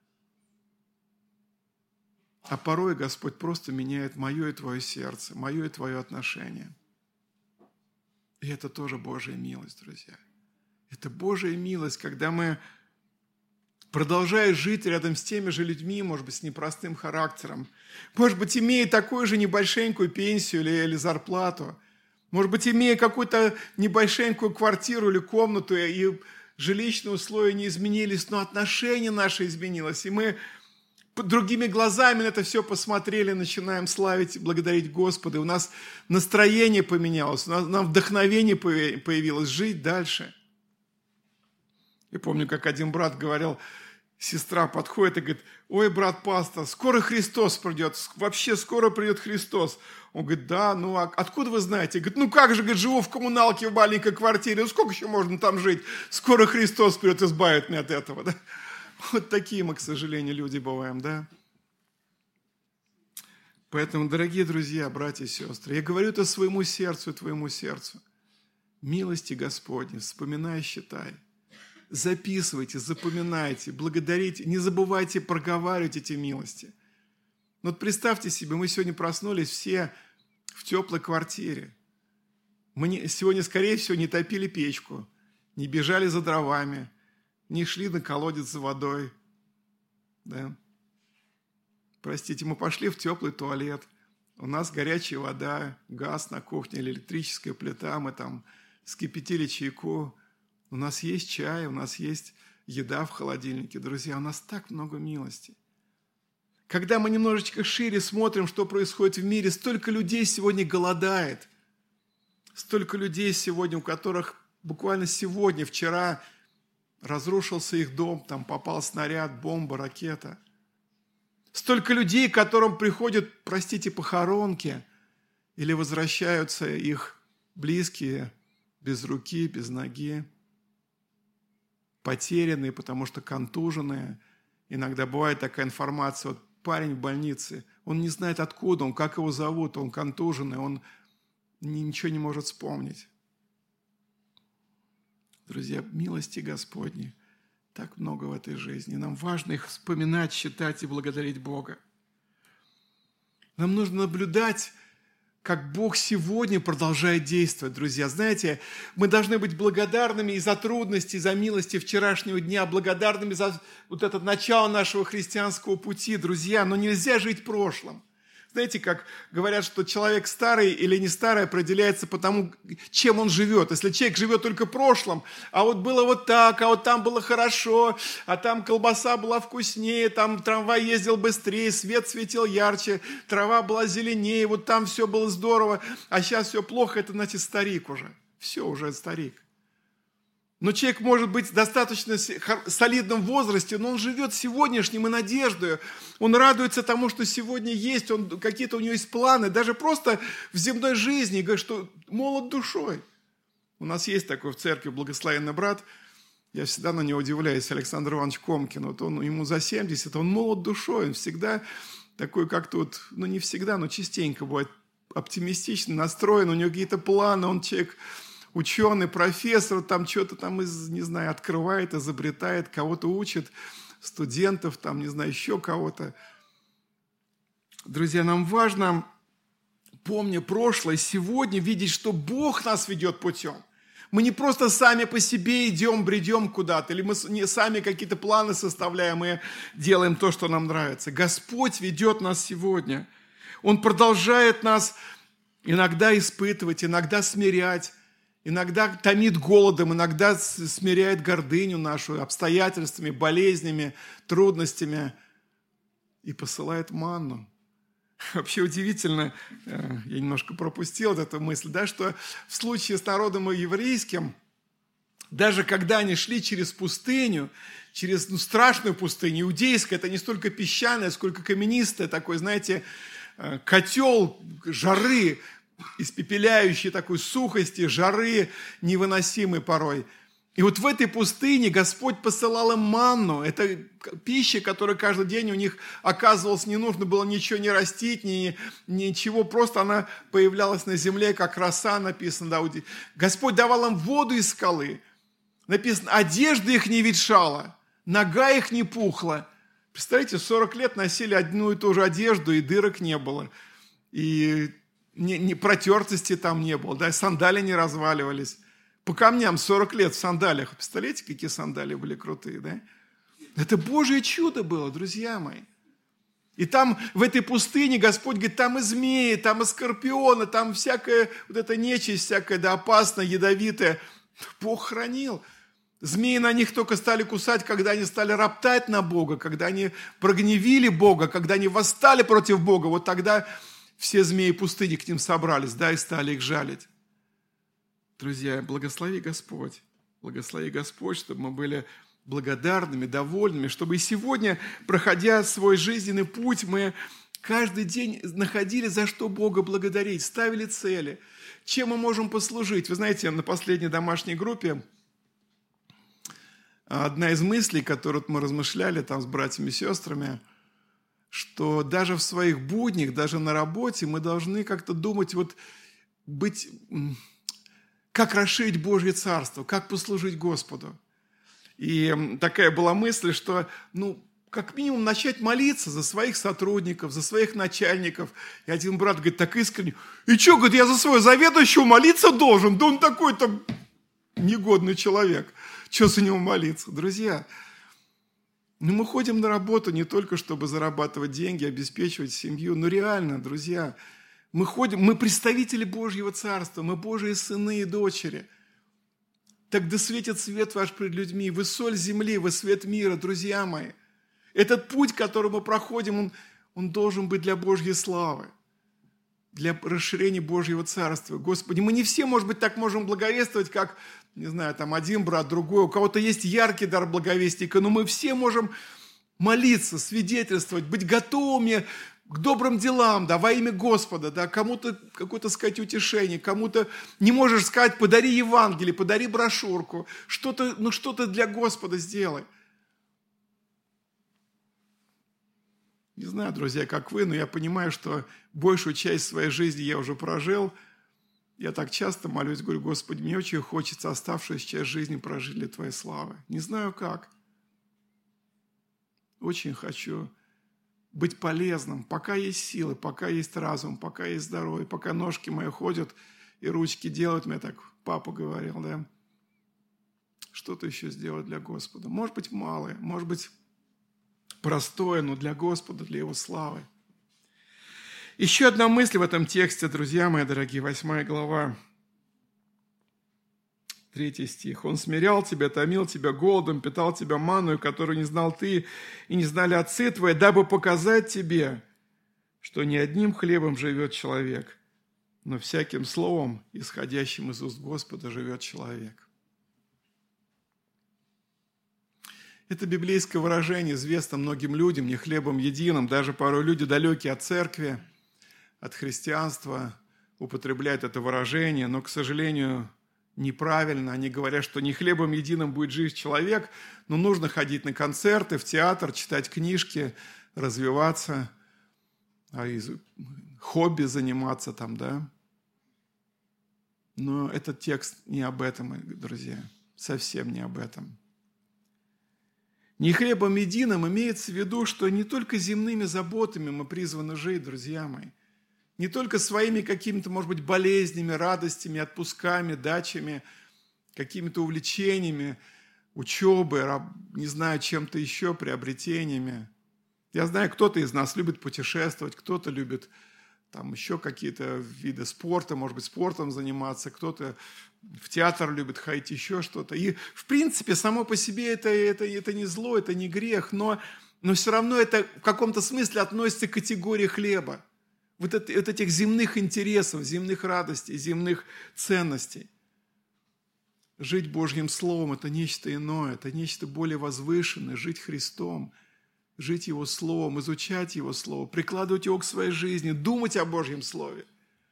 А порой Господь просто меняет мое и твое сердце, мое и твое отношение. И это тоже Божья милость, друзья. Это Божья милость, когда мы, продолжая жить рядом с теми же людьми, может быть, с непростым характером, может быть, имея такую же небольшенькую пенсию или зарплату, может быть, имея какую-то небольшенькую квартиру или комнату, и жилищные условия не изменились, но отношение наше изменилось, и мы другими глазами на это все посмотрели, начинаем славить и благодарить Господа. И у нас настроение поменялось, нам вдохновение появилось жить дальше. Я помню, как один брат говорил, сестра подходит и говорит: ой, брат пастор, скоро Христос придет, вообще скоро придет Христос. Он говорит: да, ну а откуда вы знаете? Говорит: ну как же, говорит, живу в коммуналке в маленькой квартире, ну сколько еще можно там жить? Скоро Христос придет, избавит меня от этого, да? Вот такие мы, к сожалению, люди бываем, да? Поэтому, дорогие друзья, братья и сестры, я говорю это своему сердцу и твоему сердцу. Милости Господни, вспоминай, считай. Записывайте, запоминайте, благодарите. Не забывайте проговаривать эти милости. Вот представьте себе, мы сегодня проснулись все в теплой квартире. Мы сегодня, скорее всего, не топили печку, не бежали за дровами, не шли на колодец за водой, да. Простите, мы пошли в теплый туалет, у нас горячая вода, газ на кухне или электрическая плита, мы там вскипятили чайку, у нас есть чай, у нас есть еда в холодильнике. Друзья, у нас так много милости. Когда мы немножечко шире смотрим, что происходит в мире, столько людей сегодня голодает, столько людей сегодня, у которых буквально сегодня, вчера разрушился их дом, там попал снаряд, бомба, ракета. Столько людей, к которым приходят, простите, похоронки, или возвращаются их близкие без руки, без ноги, потерянные, потому что контуженные. Иногда бывает такая информация: вот парень в больнице, он не знает откуда он, как его зовут, он контуженный, он ничего не может вспомнить. Друзья, милости Господни так много в этой жизни. Нам важно их вспоминать, считать и благодарить Бога. Нам нужно наблюдать, как Бог сегодня продолжает действовать, друзья. Знаете, мы должны быть благодарными и за трудности, и за милости вчерашнего дня, благодарными за вот это начало нашего христианского пути, друзья. Но нельзя жить прошлым. Знаете, как говорят, что человек старый или не старый определяется по тому, чем он живет. Если человек живет только прошлым, а вот было вот так, а вот там было хорошо, а там колбаса была вкуснее, там трамвай ездил быстрее, свет светил ярче, трава была зеленее, вот там все было здорово, а сейчас все плохо, это значит старик уже. Все, уже старик. Но человек может быть достаточно солидным в возрасте, но он живет сегодняшним и надеждой. Он радуется тому, что сегодня есть, какие-то у него есть планы, даже просто в земной жизни, говорит, что молод душой. У нас есть такой в церкви благословенный брат, я всегда на него удивляюсь, Александр Иванович Комкин. Вот ему за 70, он молод душой, он всегда такой как-то вот, ну не всегда, но частенько бывает оптимистично настроен, у него какие-то планы, он человек... Ученый, профессор, там что-то там, не знаю, открывает, изобретает, кого-то учит, студентов, там, не знаю, еще кого-то. Друзья, нам важно, помня прошлое, сегодня видеть, что Бог нас ведет путем. Мы не просто сами по себе идем, бредем куда-то, или мы не сами какие-то планы составляем и делаем то, что нам нравится. Господь ведет нас сегодня. Он продолжает нас иногда испытывать, иногда смирять, иногда томит голодом, иногда смиряет гордыню нашу обстоятельствами, болезнями, трудностями и посылает манну. Вообще удивительно, я немножко пропустил эту мысль, да, что в случае с народом еврейским, даже когда они шли через пустыню, через страшную пустыню, иудейская, это не столько песчаная, сколько каменистая, такой, знаете, котел жары, испепеляющей такой сухости, жары невыносимой порой. И вот в этой пустыне Господь посылал им манну. Это пища, которая каждый день у них оказывалась, не нужно было ничего не растить, ничего, просто она появлялась на земле, как роса, написано. Да. Господь давал им воду из скалы. Написано, одежда их не ветшала, нога их не пухла. Представляете, 40 лет носили одну и ту же одежду, и дырок не было. И протертости там не было, да, сандали не разваливались. По камням 40 лет в сандалиях. Представляете, какие сандали были крутые, да? Это Божье чудо было, друзья мои. И там, в этой пустыне, Господь говорит, там и змеи, там и скорпионы, там всякая вот эта нечисть, всякая, да, опасная, ядовитая. Бог хранил. Змеи на них только стали кусать, когда они стали роптать на Бога, когда они прогневили Бога, когда они восстали против Бога. Вот тогда все змеи пустыни к ним собрались, да, и стали их жалить. Друзья, благослови Господь, чтобы мы были благодарными, довольными, чтобы и сегодня, проходя свой жизненный путь, мы каждый день находили, за что Бога благодарить, ставили цели, чем мы можем послужить. Вы знаете, на последней домашней группе одна из мыслей, которую мы размышляли там с братьями и сестрами, что даже в своих буднях, даже на работе мы должны как-то думать, вот быть... Как расширить Божье Царство, как послужить Господу. И такая была мысль, что, как минимум начать молиться за своих сотрудников, за своих начальников. И один брат говорит так искренне, и что, говорит, я за своего заведующего молиться должен? Да он такой-то негодный человек. Что за него молиться? Друзья, мы ходим на работу не только, чтобы зарабатывать деньги, обеспечивать семью, но реально, друзья, мы представители Божьего Царства, мы Божьи сыны и дочери. Так да светит свет ваш пред людьми, вы соль земли, вы свет мира, друзья мои. Этот путь, который мы проходим, он должен быть для Божьей славы, для расширения Божьего Царства. Господи, мы не все, может быть, так можем благовествовать, как, не знаю, там один брат, другой, у кого-то есть яркий дар благовестника, но мы все можем молиться, свидетельствовать, быть готовыми к добрым делам, да, во имя Господа, да, кому-то какое-то сказать утешение, кому-то не можешь сказать, подари Евангелие, подари брошюрку, что-то для Господа сделай. Не знаю, друзья, как вы, но я понимаю, что большую часть своей жизни я уже прожил. Я так часто молюсь, говорю, Господи, мне очень хочется оставшуюся часть жизни прожить для Твоей славы. Не знаю как. Очень хочу быть полезным, пока есть силы, пока есть разум, пока есть здоровье, пока ножки мои ходят и ручки делают, мне так папа говорил, да, что-то еще сделать для Господа. Может быть, малое, может быть, простое, но для Господа, для Его славы. Еще одна мысль в этом тексте, друзья мои дорогие, 8 глава, 3 стих. «Он смирял тебя, томил тебя голодом, питал тебя манную, которую не знал ты и не знали отцы твои, дабы показать тебе, что не одним хлебом живет человек, но всяким словом, исходящим из уст Господа, живет человек». Это библейское выражение известно многим людям, не хлебом единым, даже порой люди, далекие от церкви, от христианства, употребляют это выражение, но, к сожалению, неправильно. Они говорят, что не хлебом единым будет жить человек, но нужно ходить на концерты, в театр, читать книжки, развиваться, хобби заниматься там, да. Но этот текст не об этом, друзья, совсем не об этом. Не хлебом единым имеется в виду, что не только земными заботами мы призваны жить, друзья мои, не только своими какими-то, может быть, болезнями, радостями, отпусками, дачами, какими-то увлечениями, учебой, не знаю, чем-то еще, приобретениями. Я знаю, кто-то из нас любит путешествовать, кто-то любит там еще какие-то виды спорта, может быть, спортом заниматься, кто-то в театр любит ходить, еще что-то. И, в принципе, само по себе это не зло, это не грех, но все равно это в каком-то смысле относится к категории хлеба. Вот этих земных интересов, земных радостей, земных ценностей. Жить Божьим Словом – это нечто иное, это нечто более возвышенное, жить Христом. жить Его Словом, изучать Его Слово, прикладывать его к своей жизни, думать о Божьем Слове.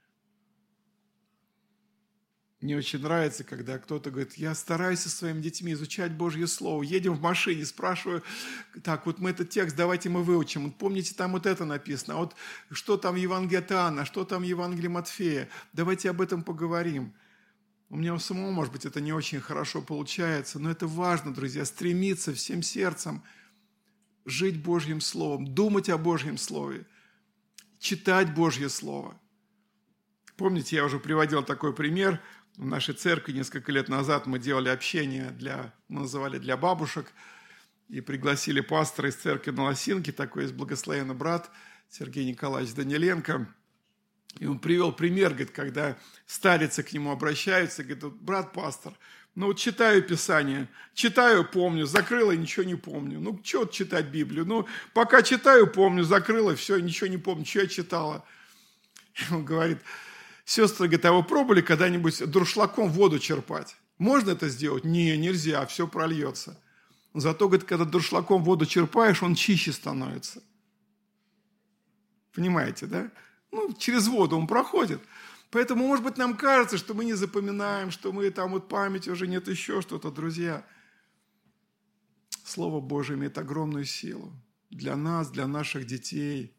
Мне очень нравится, когда кто-то говорит, я стараюсь со своими детьми изучать Божье Слово. Едем в машине, спрашиваю, так, вот мы этот текст, давайте мы выучим. Помните, там вот это написано, а вот что там в Евангелии от Иоанна, что там в Евангелии Матфея? Давайте об этом поговорим. У меня у самого, может быть, это не очень хорошо получается, но это важно, друзья, стремиться всем сердцем жить Божьим Словом, думать о Божьем Слове, читать Божье Слово. Помните, я уже приводил такой пример. В нашей церкви несколько лет назад мы делали общение мы называли для бабушек, и пригласили пастора из церкви на Лосинке, такой есть благословенный брат Сергей Николаевич Даниленко. И он привел пример, говорит, когда старицы к нему обращаются, говорит, брат пастор, ну вот читаю Писание, читаю, помню, закрыла, ничего не помню. Ну, что вот читать Библию? Ну, пока читаю, помню, закрыла, все, ничего не помню, что я читала. И он говорит, сестры, говорит, а вы пробовали когда-нибудь дуршлагом воду черпать? Можно это сделать? Не, нельзя, все прольется. Зато, говорит, когда дуршлагом воду черпаешь, он чище становится. Понимаете, да? Ну, через воду он проходит. Поэтому, может быть, нам кажется, что мы не запоминаем, что мы там вот памяти уже нет, еще что-то, друзья. Слово Божие имеет огромную силу для нас, для наших детей.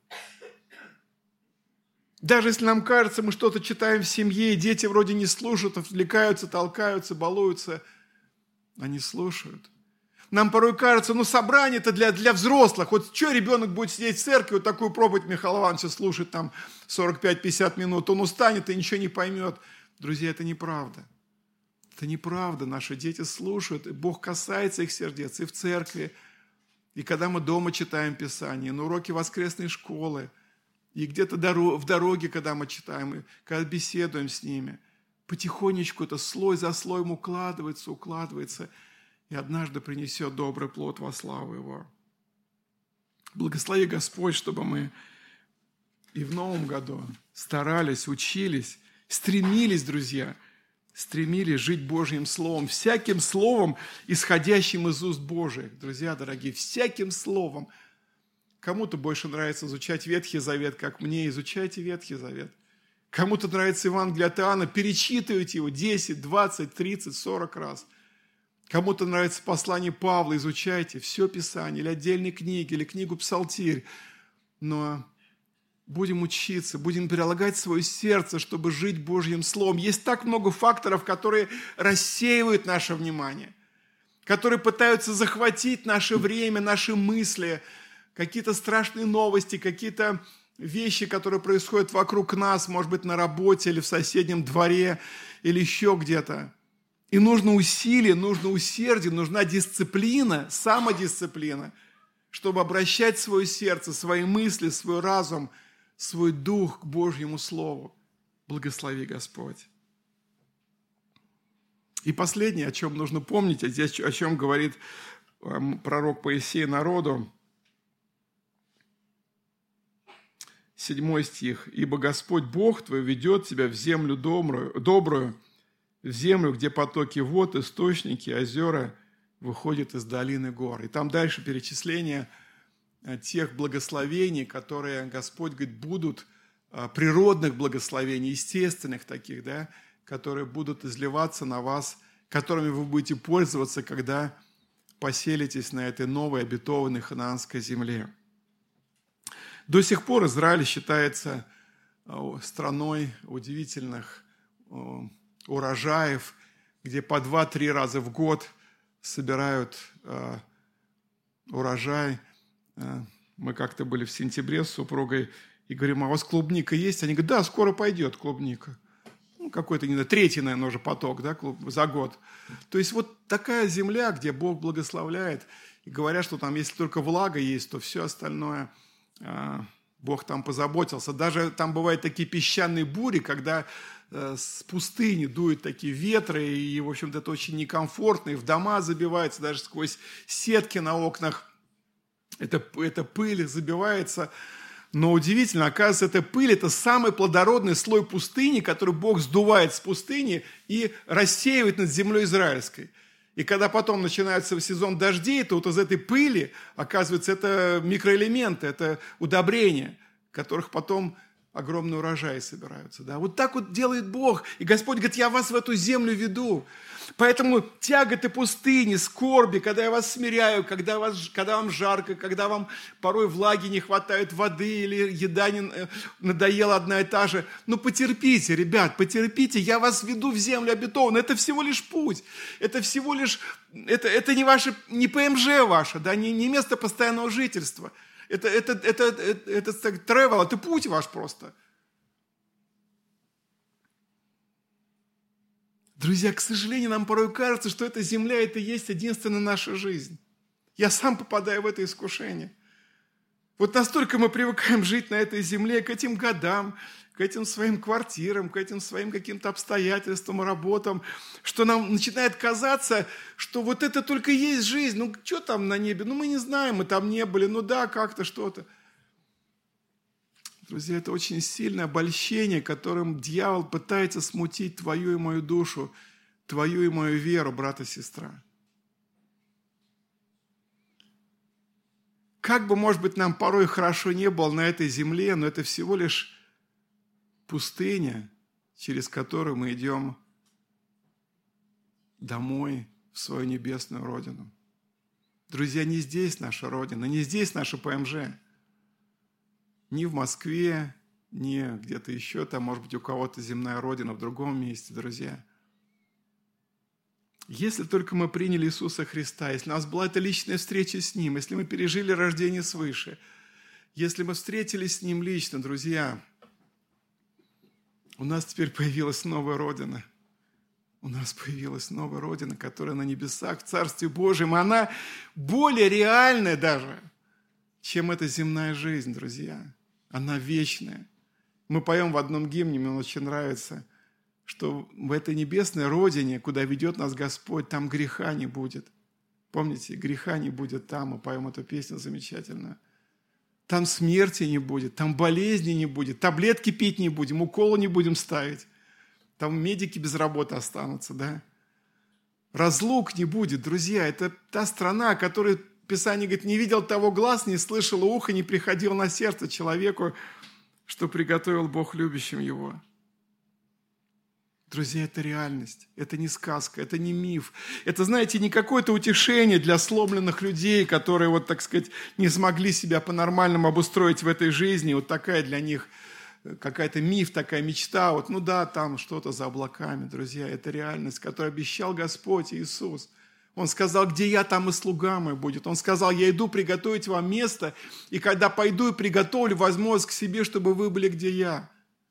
Даже если нам кажется, мы что-то читаем в семье, и дети вроде не слушают, отвлекаются, толкаются, балуются, они слушают. Нам порой кажется, ну собрание это для взрослых. Вот что ребенок будет сидеть в церкви, вот такую проповедь Михаила Ивановича слушать там 45-50 минут, он устанет и ничего не поймет. Друзья, это неправда. Это неправда. Наши дети слушают, и Бог касается их сердец и в церкви, и когда мы дома читаем Писание, на уроке воскресной школы, и где-то в дороге, когда мы читаем, и когда беседуем с ними. Потихонечку это слой за слоем укладывается, и однажды принесет добрый плод во славу Его. Благослови Господь, чтобы мы и в новом году старались, учились, стремились, друзья, жить Божьим Словом, всяким словом, исходящим из уст Божьих. Друзья дорогие, всяким словом. Кому-то больше нравится изучать Ветхий Завет, как мне, изучайте Ветхий Завет. Кому-то нравится Евангелие от Иоанна, перечитывайте его 10, 20, 30, 40 раз. Кому-то нравится послание Павла, изучайте все Писание, или отдельные книги, или книгу Псалтирь. Но будем учиться, будем прилагать свое сердце, чтобы жить Божьим Словом. Есть так много факторов, которые рассеивают наше внимание, которые пытаются захватить наше время, наши мысли, какие-то страшные новости, какие-то вещи, которые происходят вокруг нас, может быть, на работе или в соседнем дворе, или еще где-то. И нужно усилие, нужно усердие, нужна дисциплина, самодисциплина, чтобы обращать свое сердце, свои мысли, свой разум, свой дух к Божьему Слову. Благослови Господь. И последнее, о чем нужно помнить, здесь о чем говорит пророк Моисей народу, 7 стих. «Ибо Господь Бог твой ведет тебя в землю добрую, в землю, где потоки вод, источники, озера выходят из долины гор». И там дальше перечисление тех благословений, которые Господь говорит, будут природных благословений, естественных таких, да, которые будут изливаться на вас, которыми вы будете пользоваться, когда поселитесь на этой новой обетованной ханаанской земле. До сих пор Израиль считается страной удивительных урожаев, где по 2-3 раза в год собирают урожай. Мы как-то были в сентябре с супругой и говорим, а у вас клубника есть? Они говорят, да, скоро пойдет клубника. Ну, какой-то, не знаю, 3-й, наверное, уже поток, да, за год. То есть вот такая земля, где Бог благословляет, и говорят, что там, если только влага есть, то все остальное Бог там позаботился. Даже там бывают такие песчаные бури, когда с пустыни дуют такие ветры, и, в общем-то, это очень некомфортно, и в дома забивается, даже сквозь сетки на окнах эта пыль забивается. Но удивительно, оказывается, эта пыль – это самый плодородный слой пустыни, который Бог сдувает с пустыни и рассеивает над землей израильской. И когда потом начинается сезон дождей, то вот из этой пыли, оказывается, это микроэлементы, это удобрения, которых потом огромные урожаи собираются. Да? Вот так вот делает Бог. И Господь говорит, я вас в эту землю веду. Поэтому тяготы пустыни, скорби, когда я вас смиряю, когда вам жарко, когда вам порой влаги не хватает, воды или еда надоела одна и та же. Ну потерпите, ребят, потерпите, я вас веду в землю обетованную. Это всего лишь путь. Это всего лишь, это не ПМЖ ваше, да, не место постоянного жительства. Это travel, это путь ваш просто. Друзья, к сожалению, нам порой кажется, что эта земля – это и есть единственная наша жизнь. Я сам попадаю в это искушение. Вот настолько мы привыкаем жить на этой земле, к этим годам, к этим своим квартирам, к этим своим каким-то обстоятельствам, работам, что нам начинает казаться, что вот это только и есть жизнь. Ну, что там на небе? Ну, мы не знаем, мы там не были. Ну, да, как-то что-то. Друзья, это очень сильное обольщение, которым дьявол пытается смутить твою и мою душу, твою и мою веру, брат и сестра. Как бы, может быть, нам порой хорошо не было на этой земле, но это всего лишь пустыня, через которую мы идем домой, в свою небесную родину. Друзья, не здесь наша родина, не здесь наша ПМЖ. Ни в Москве, ни где-то еще, там, может быть, у кого-то земная родина в другом месте, друзья. Если только мы приняли Иисуса Христа, если у нас была эта личная встреча с Ним, если мы пережили рождение свыше, если мы встретились с Ним лично, друзья, у нас теперь появилась новая родина. У нас появилась новая родина, которая на небесах, в Царстве Божьем. Она более реальная даже, чем эта земная жизнь, друзья. Она вечная. Мы поем в одном гимне, мне очень нравится, что в этой небесной родине, куда ведет нас Господь, там греха не будет. Помните, греха не будет там, мы поем эту песню замечательную. Там смерти не будет, там болезни не будет, таблетки пить не будем, уколы не будем ставить. Там медики без работы останутся, да? Разлук не будет, друзья. Это та страна, о которой Писание говорит, не видел того глаз, не слышал ухо, не приходил на сердце человеку, что приготовил Бог любящим его. Друзья, это реальность, это не сказка, это не миф. Это, знаете, не какое-то утешение для сломленных людей, которые, вот, так сказать, не смогли себя по-нормальному обустроить в этой жизни. Вот такая для них какая-то миф, такая мечта. Вот, ну да, там что-то за облаками, друзья. Это реальность, которую обещал Господь Иисус. Он сказал, где я, там и слуга мой будет. Он сказал, я иду приготовить вам место, и когда пойду и приготовлю, возьму вас к себе, чтобы вы были, где я.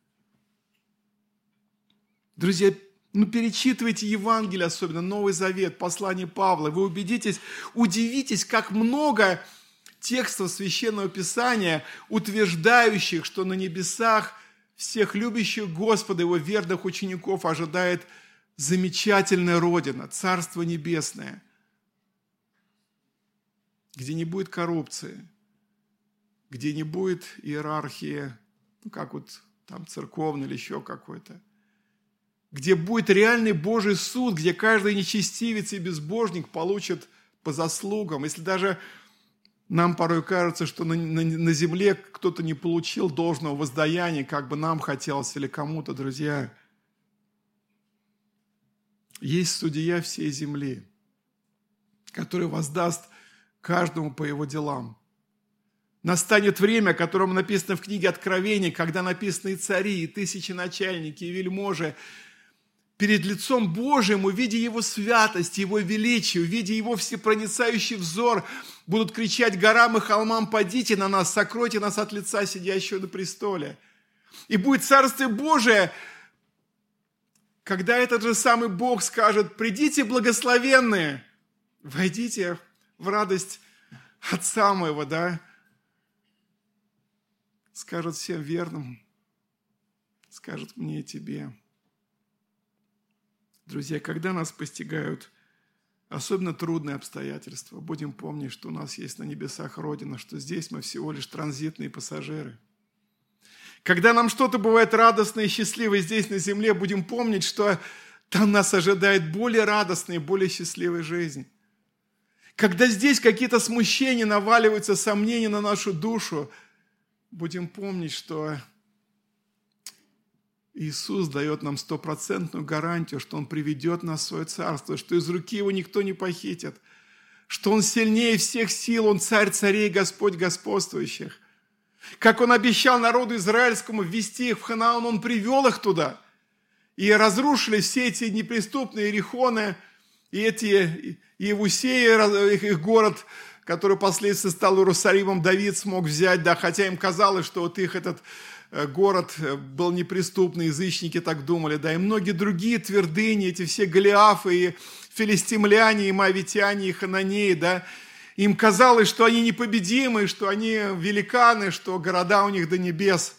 Друзья, перечитывайте Евангелие, особенно Новый Завет, послание Павла. Вы удивитесь, как много текстов Священного Писания, утверждающих, что на небесах всех любящих Господа, Его верных учеников ожидает замечательная Родина, Царство Небесное, где не будет коррупции, где не будет иерархии, как вот там церковной или еще какой-то, где будет реальный Божий суд, где каждый нечестивец и безбожник получит по заслугам. Если даже нам порой кажется, что на земле кто-то не получил должного воздаяния, как бы нам хотелось или кому-то, друзья, есть судья всей земли, который воздаст каждому по его делам. Настанет время, о котором написано в книге Откровения, когда написаны и цари, и тысяченачальники, и вельможи, перед лицом Божиим, увидя Его святость, Его величие, увидя Его всепроницающий взор, будут кричать горам и холмам: «Падите на нас, сокройте нас от лица сидящего на престоле». И будет Царствие Божие, когда этот же самый Бог скажет: «Придите, благословенные, войдите в радость Отца моего», да? Скажет всем верным, скажет мне и тебе. Друзья, когда нас постигают особенно трудные обстоятельства, будем помнить, что у нас есть на небесах Родина, что здесь мы всего лишь транзитные пассажиры. Когда нам что-то бывает радостное и счастливое здесь на земле, будем помнить, что там нас ожидает более радостная и более счастливая жизнь. Когда здесь какие-то смущения наваливаются, сомнения на нашу душу, будем помнить, что Иисус дает нам 100% гарантию, что Он приведет нас в свое царство, что из руки Его никто не похитит, что Он сильнее всех сил, Он царь царей, Господь господствующих. Как Он обещал народу израильскому ввести их в Ханаан, Он привел их туда. И разрушили все эти неприступные Иерихоны, и эти Иевусеи, их город, который впоследствии стал Иерусалимом, Давид смог взять, да, хотя им казалось, что вот их этот город был неприступный, язычники так думали, да, и многие другие твердыни, эти все Голиафы, и филистимляне, и моавитяне, и хананеи, да, им казалось, что они непобедимы, что они великаны, что города у них до небес.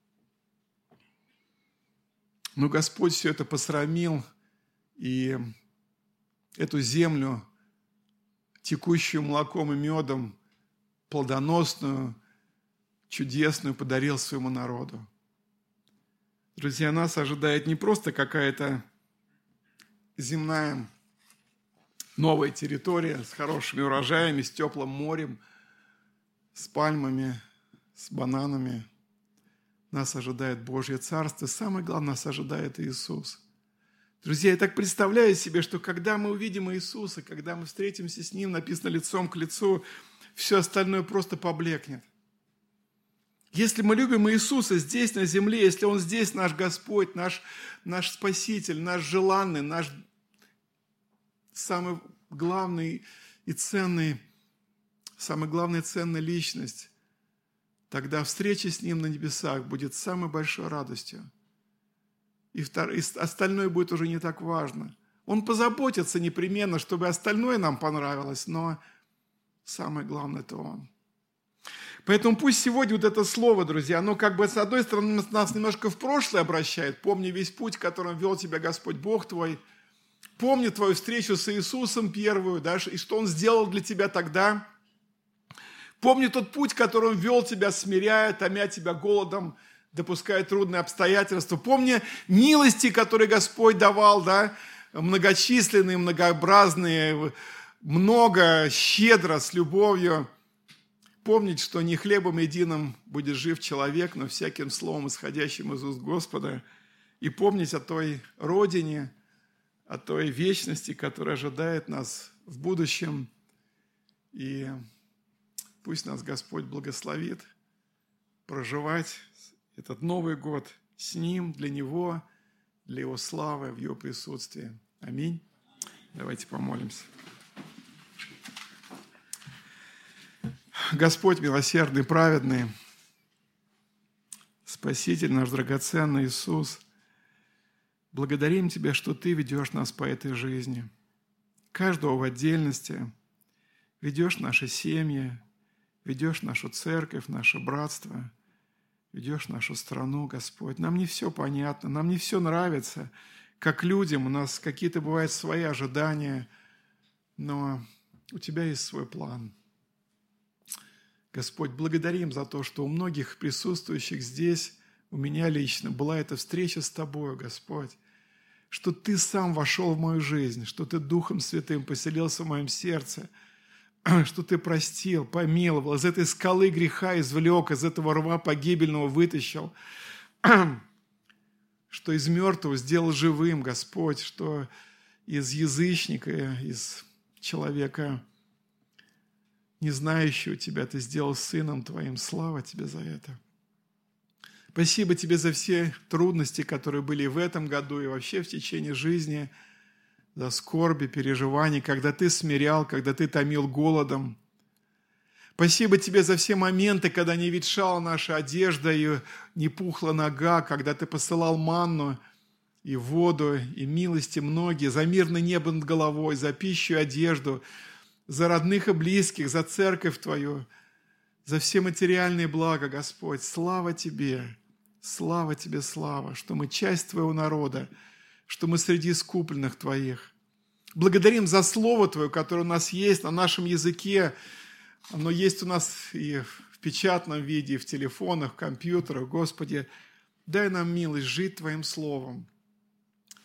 Но Господь все это посрамил, и эту землю, текущую молоком и медом, плодоносную, чудесную, подарил своему народу. Друзья, нас ожидает не просто какая-то земная новая территория с хорошими урожаями, с теплым морем, с пальмами, с бананами. Нас ожидает Божье Царство. Самое главное, нас ожидает Иисус. Друзья, я так представляю себе, что когда мы увидим Иисуса, когда мы встретимся с Ним, написано лицом к лицу, все остальное просто поблекнет. Если мы любим Иисуса здесь, на земле, если Он здесь наш Господь, наш Спаситель, наш желанный, наш самый главный и ценный, самая главная ценная личность, тогда встреча с Ним на небесах будет самой большой радостью. И остальное будет уже не так важно. Он позаботится непременно, чтобы остальное нам понравилось, но самое главное – это Он. Поэтому пусть сегодня вот это слово, друзья, оно как бы с одной стороны нас немножко в прошлое обращает. Помни весь путь, которым вел тебя Господь Бог твой. Помни твою встречу с Иисусом первую, да, и что Он сделал для тебя тогда. Помни тот путь, которым вел тебя, смиряя, томя тебя голодом, допуская трудные обстоятельства. Помни милости, которые Господь давал, да, многочисленные, многообразные, много, щедро, с любовью. Помнить, что не хлебом единым будет жив человек, но всяким словом, исходящим из уст Господа. И помнить о той родине, о той вечности, которая ожидает нас в будущем. И пусть нас Господь благословит проживать этот Новый год с Ним, для Него, для Его славы, в Его присутствии. Аминь. Давайте помолимся. Господь милосердный, праведный, Спаситель наш драгоценный Иисус, благодарим Тебя, что Ты ведешь нас по этой жизни, каждого в отдельности, ведешь наши семьи, ведешь нашу церковь, наше братство, ведешь нашу страну, Господь. Нам не все понятно, нам не все нравится, как людям, у нас какие-то бывают свои ожидания, но у Тебя есть свой план. Господь, благодарим за то, что у многих присутствующих здесь, у меня лично, была эта встреча с Тобою, Господь, что Ты сам вошел в мою жизнь, что Ты Духом Святым поселился в моем сердце, что Ты простил, помиловал, из этой скалы греха извлек, из этого рва погибельного вытащил, что из мертвого сделал живым, Господь, что из язычника, из человека, не знающего Тебя, Ты сделал сыном Твоим. Слава Тебе за это. Спасибо Тебе за все трудности, которые были в этом году и вообще в течение жизни, за скорби, переживания, когда Ты смирял, когда Ты томил голодом. Спасибо Тебе за все моменты, когда не ветшала наша одежда и не пухла нога, когда Ты посылал манну и воду, и милости многие, за мирное небо над головой, за пищу и одежду, за родных и близких, за церковь Твою, за все материальные блага, Господь. Слава Тебе, слава, что мы часть Твоего народа, что мы среди искупленных Твоих. Благодарим за Слово Твое, которое у нас есть на нашем языке. Оно есть у нас и в печатном виде, и в телефонах, в компьютерах. Господи, дай нам милость жить Твоим Словом.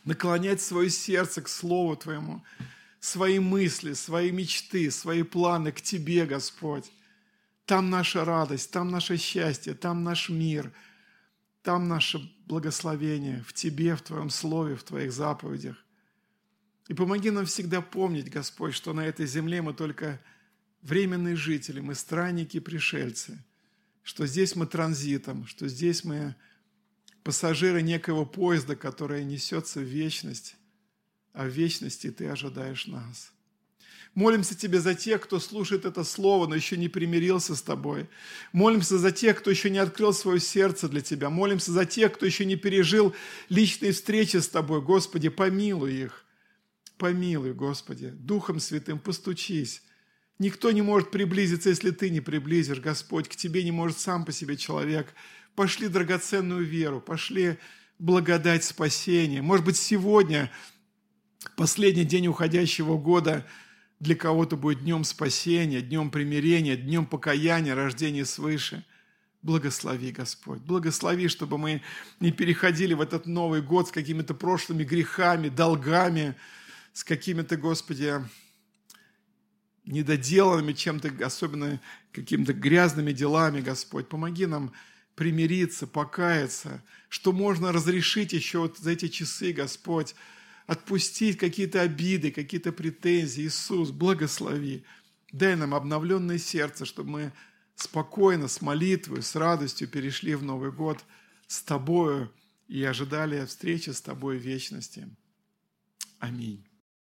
наклонять свое сердце к Слову Твоему, свои мысли, свои мечты, свои планы к Тебе, Господь. Там наша радость, там наше счастье, там наш мир, там наше благословение в Тебе, в Твоем Слове, в Твоих заповедях. И помоги нам всегда помнить, Господь, что на этой земле мы только временные жители, мы странники и пришельцы, что здесь мы транзитом, что здесь мы пассажиры некоего поезда, который несется в вечность, а в вечности Ты ожидаешь нас. Молимся Тебе за тех, кто слушает это слово, но еще не примирился с Тобой. Молимся за тех, кто еще не открыл свое сердце для Тебя. Молимся за тех, кто еще не пережил личные встречи с Тобой. Господи, помилуй их. Помилуй, Господи. Духом Святым постучись. Никто не может приблизиться, если Ты не приблизишь, Господь. К Тебе не может сам по себе человек. Пошли драгоценную веру, пошли благодать спасения. Может быть, сегодня, последний день уходящего года, для кого-то будет днем спасения, днем примирения, днем покаяния, рождения свыше. Благослови, Господь, благослови, чтобы мы не переходили в этот Новый год с какими-то прошлыми грехами, долгами, с какими-то, Господи, недоделанными чем-то, особенно какими-то грязными делами, Господь. Помоги нам примириться, покаяться, что можно разрешить еще вот за эти часы, Господь, отпустить какие-то обиды, какие-то претензии. Иисус, благослови. Дай нам обновленное сердце, чтобы мы спокойно, с молитвой, с радостью перешли в Новый год с Тобою и ожидали встречи с Тобой в вечности. Аминь.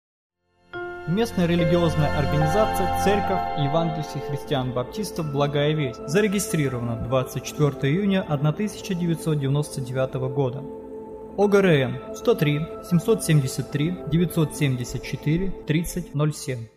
Местная религиозная организация «Церковь евангельских христиан-баптистов. Благая весть» зарегистрирована 24 июня 1999 года. ОГРН 103 773 974 3007.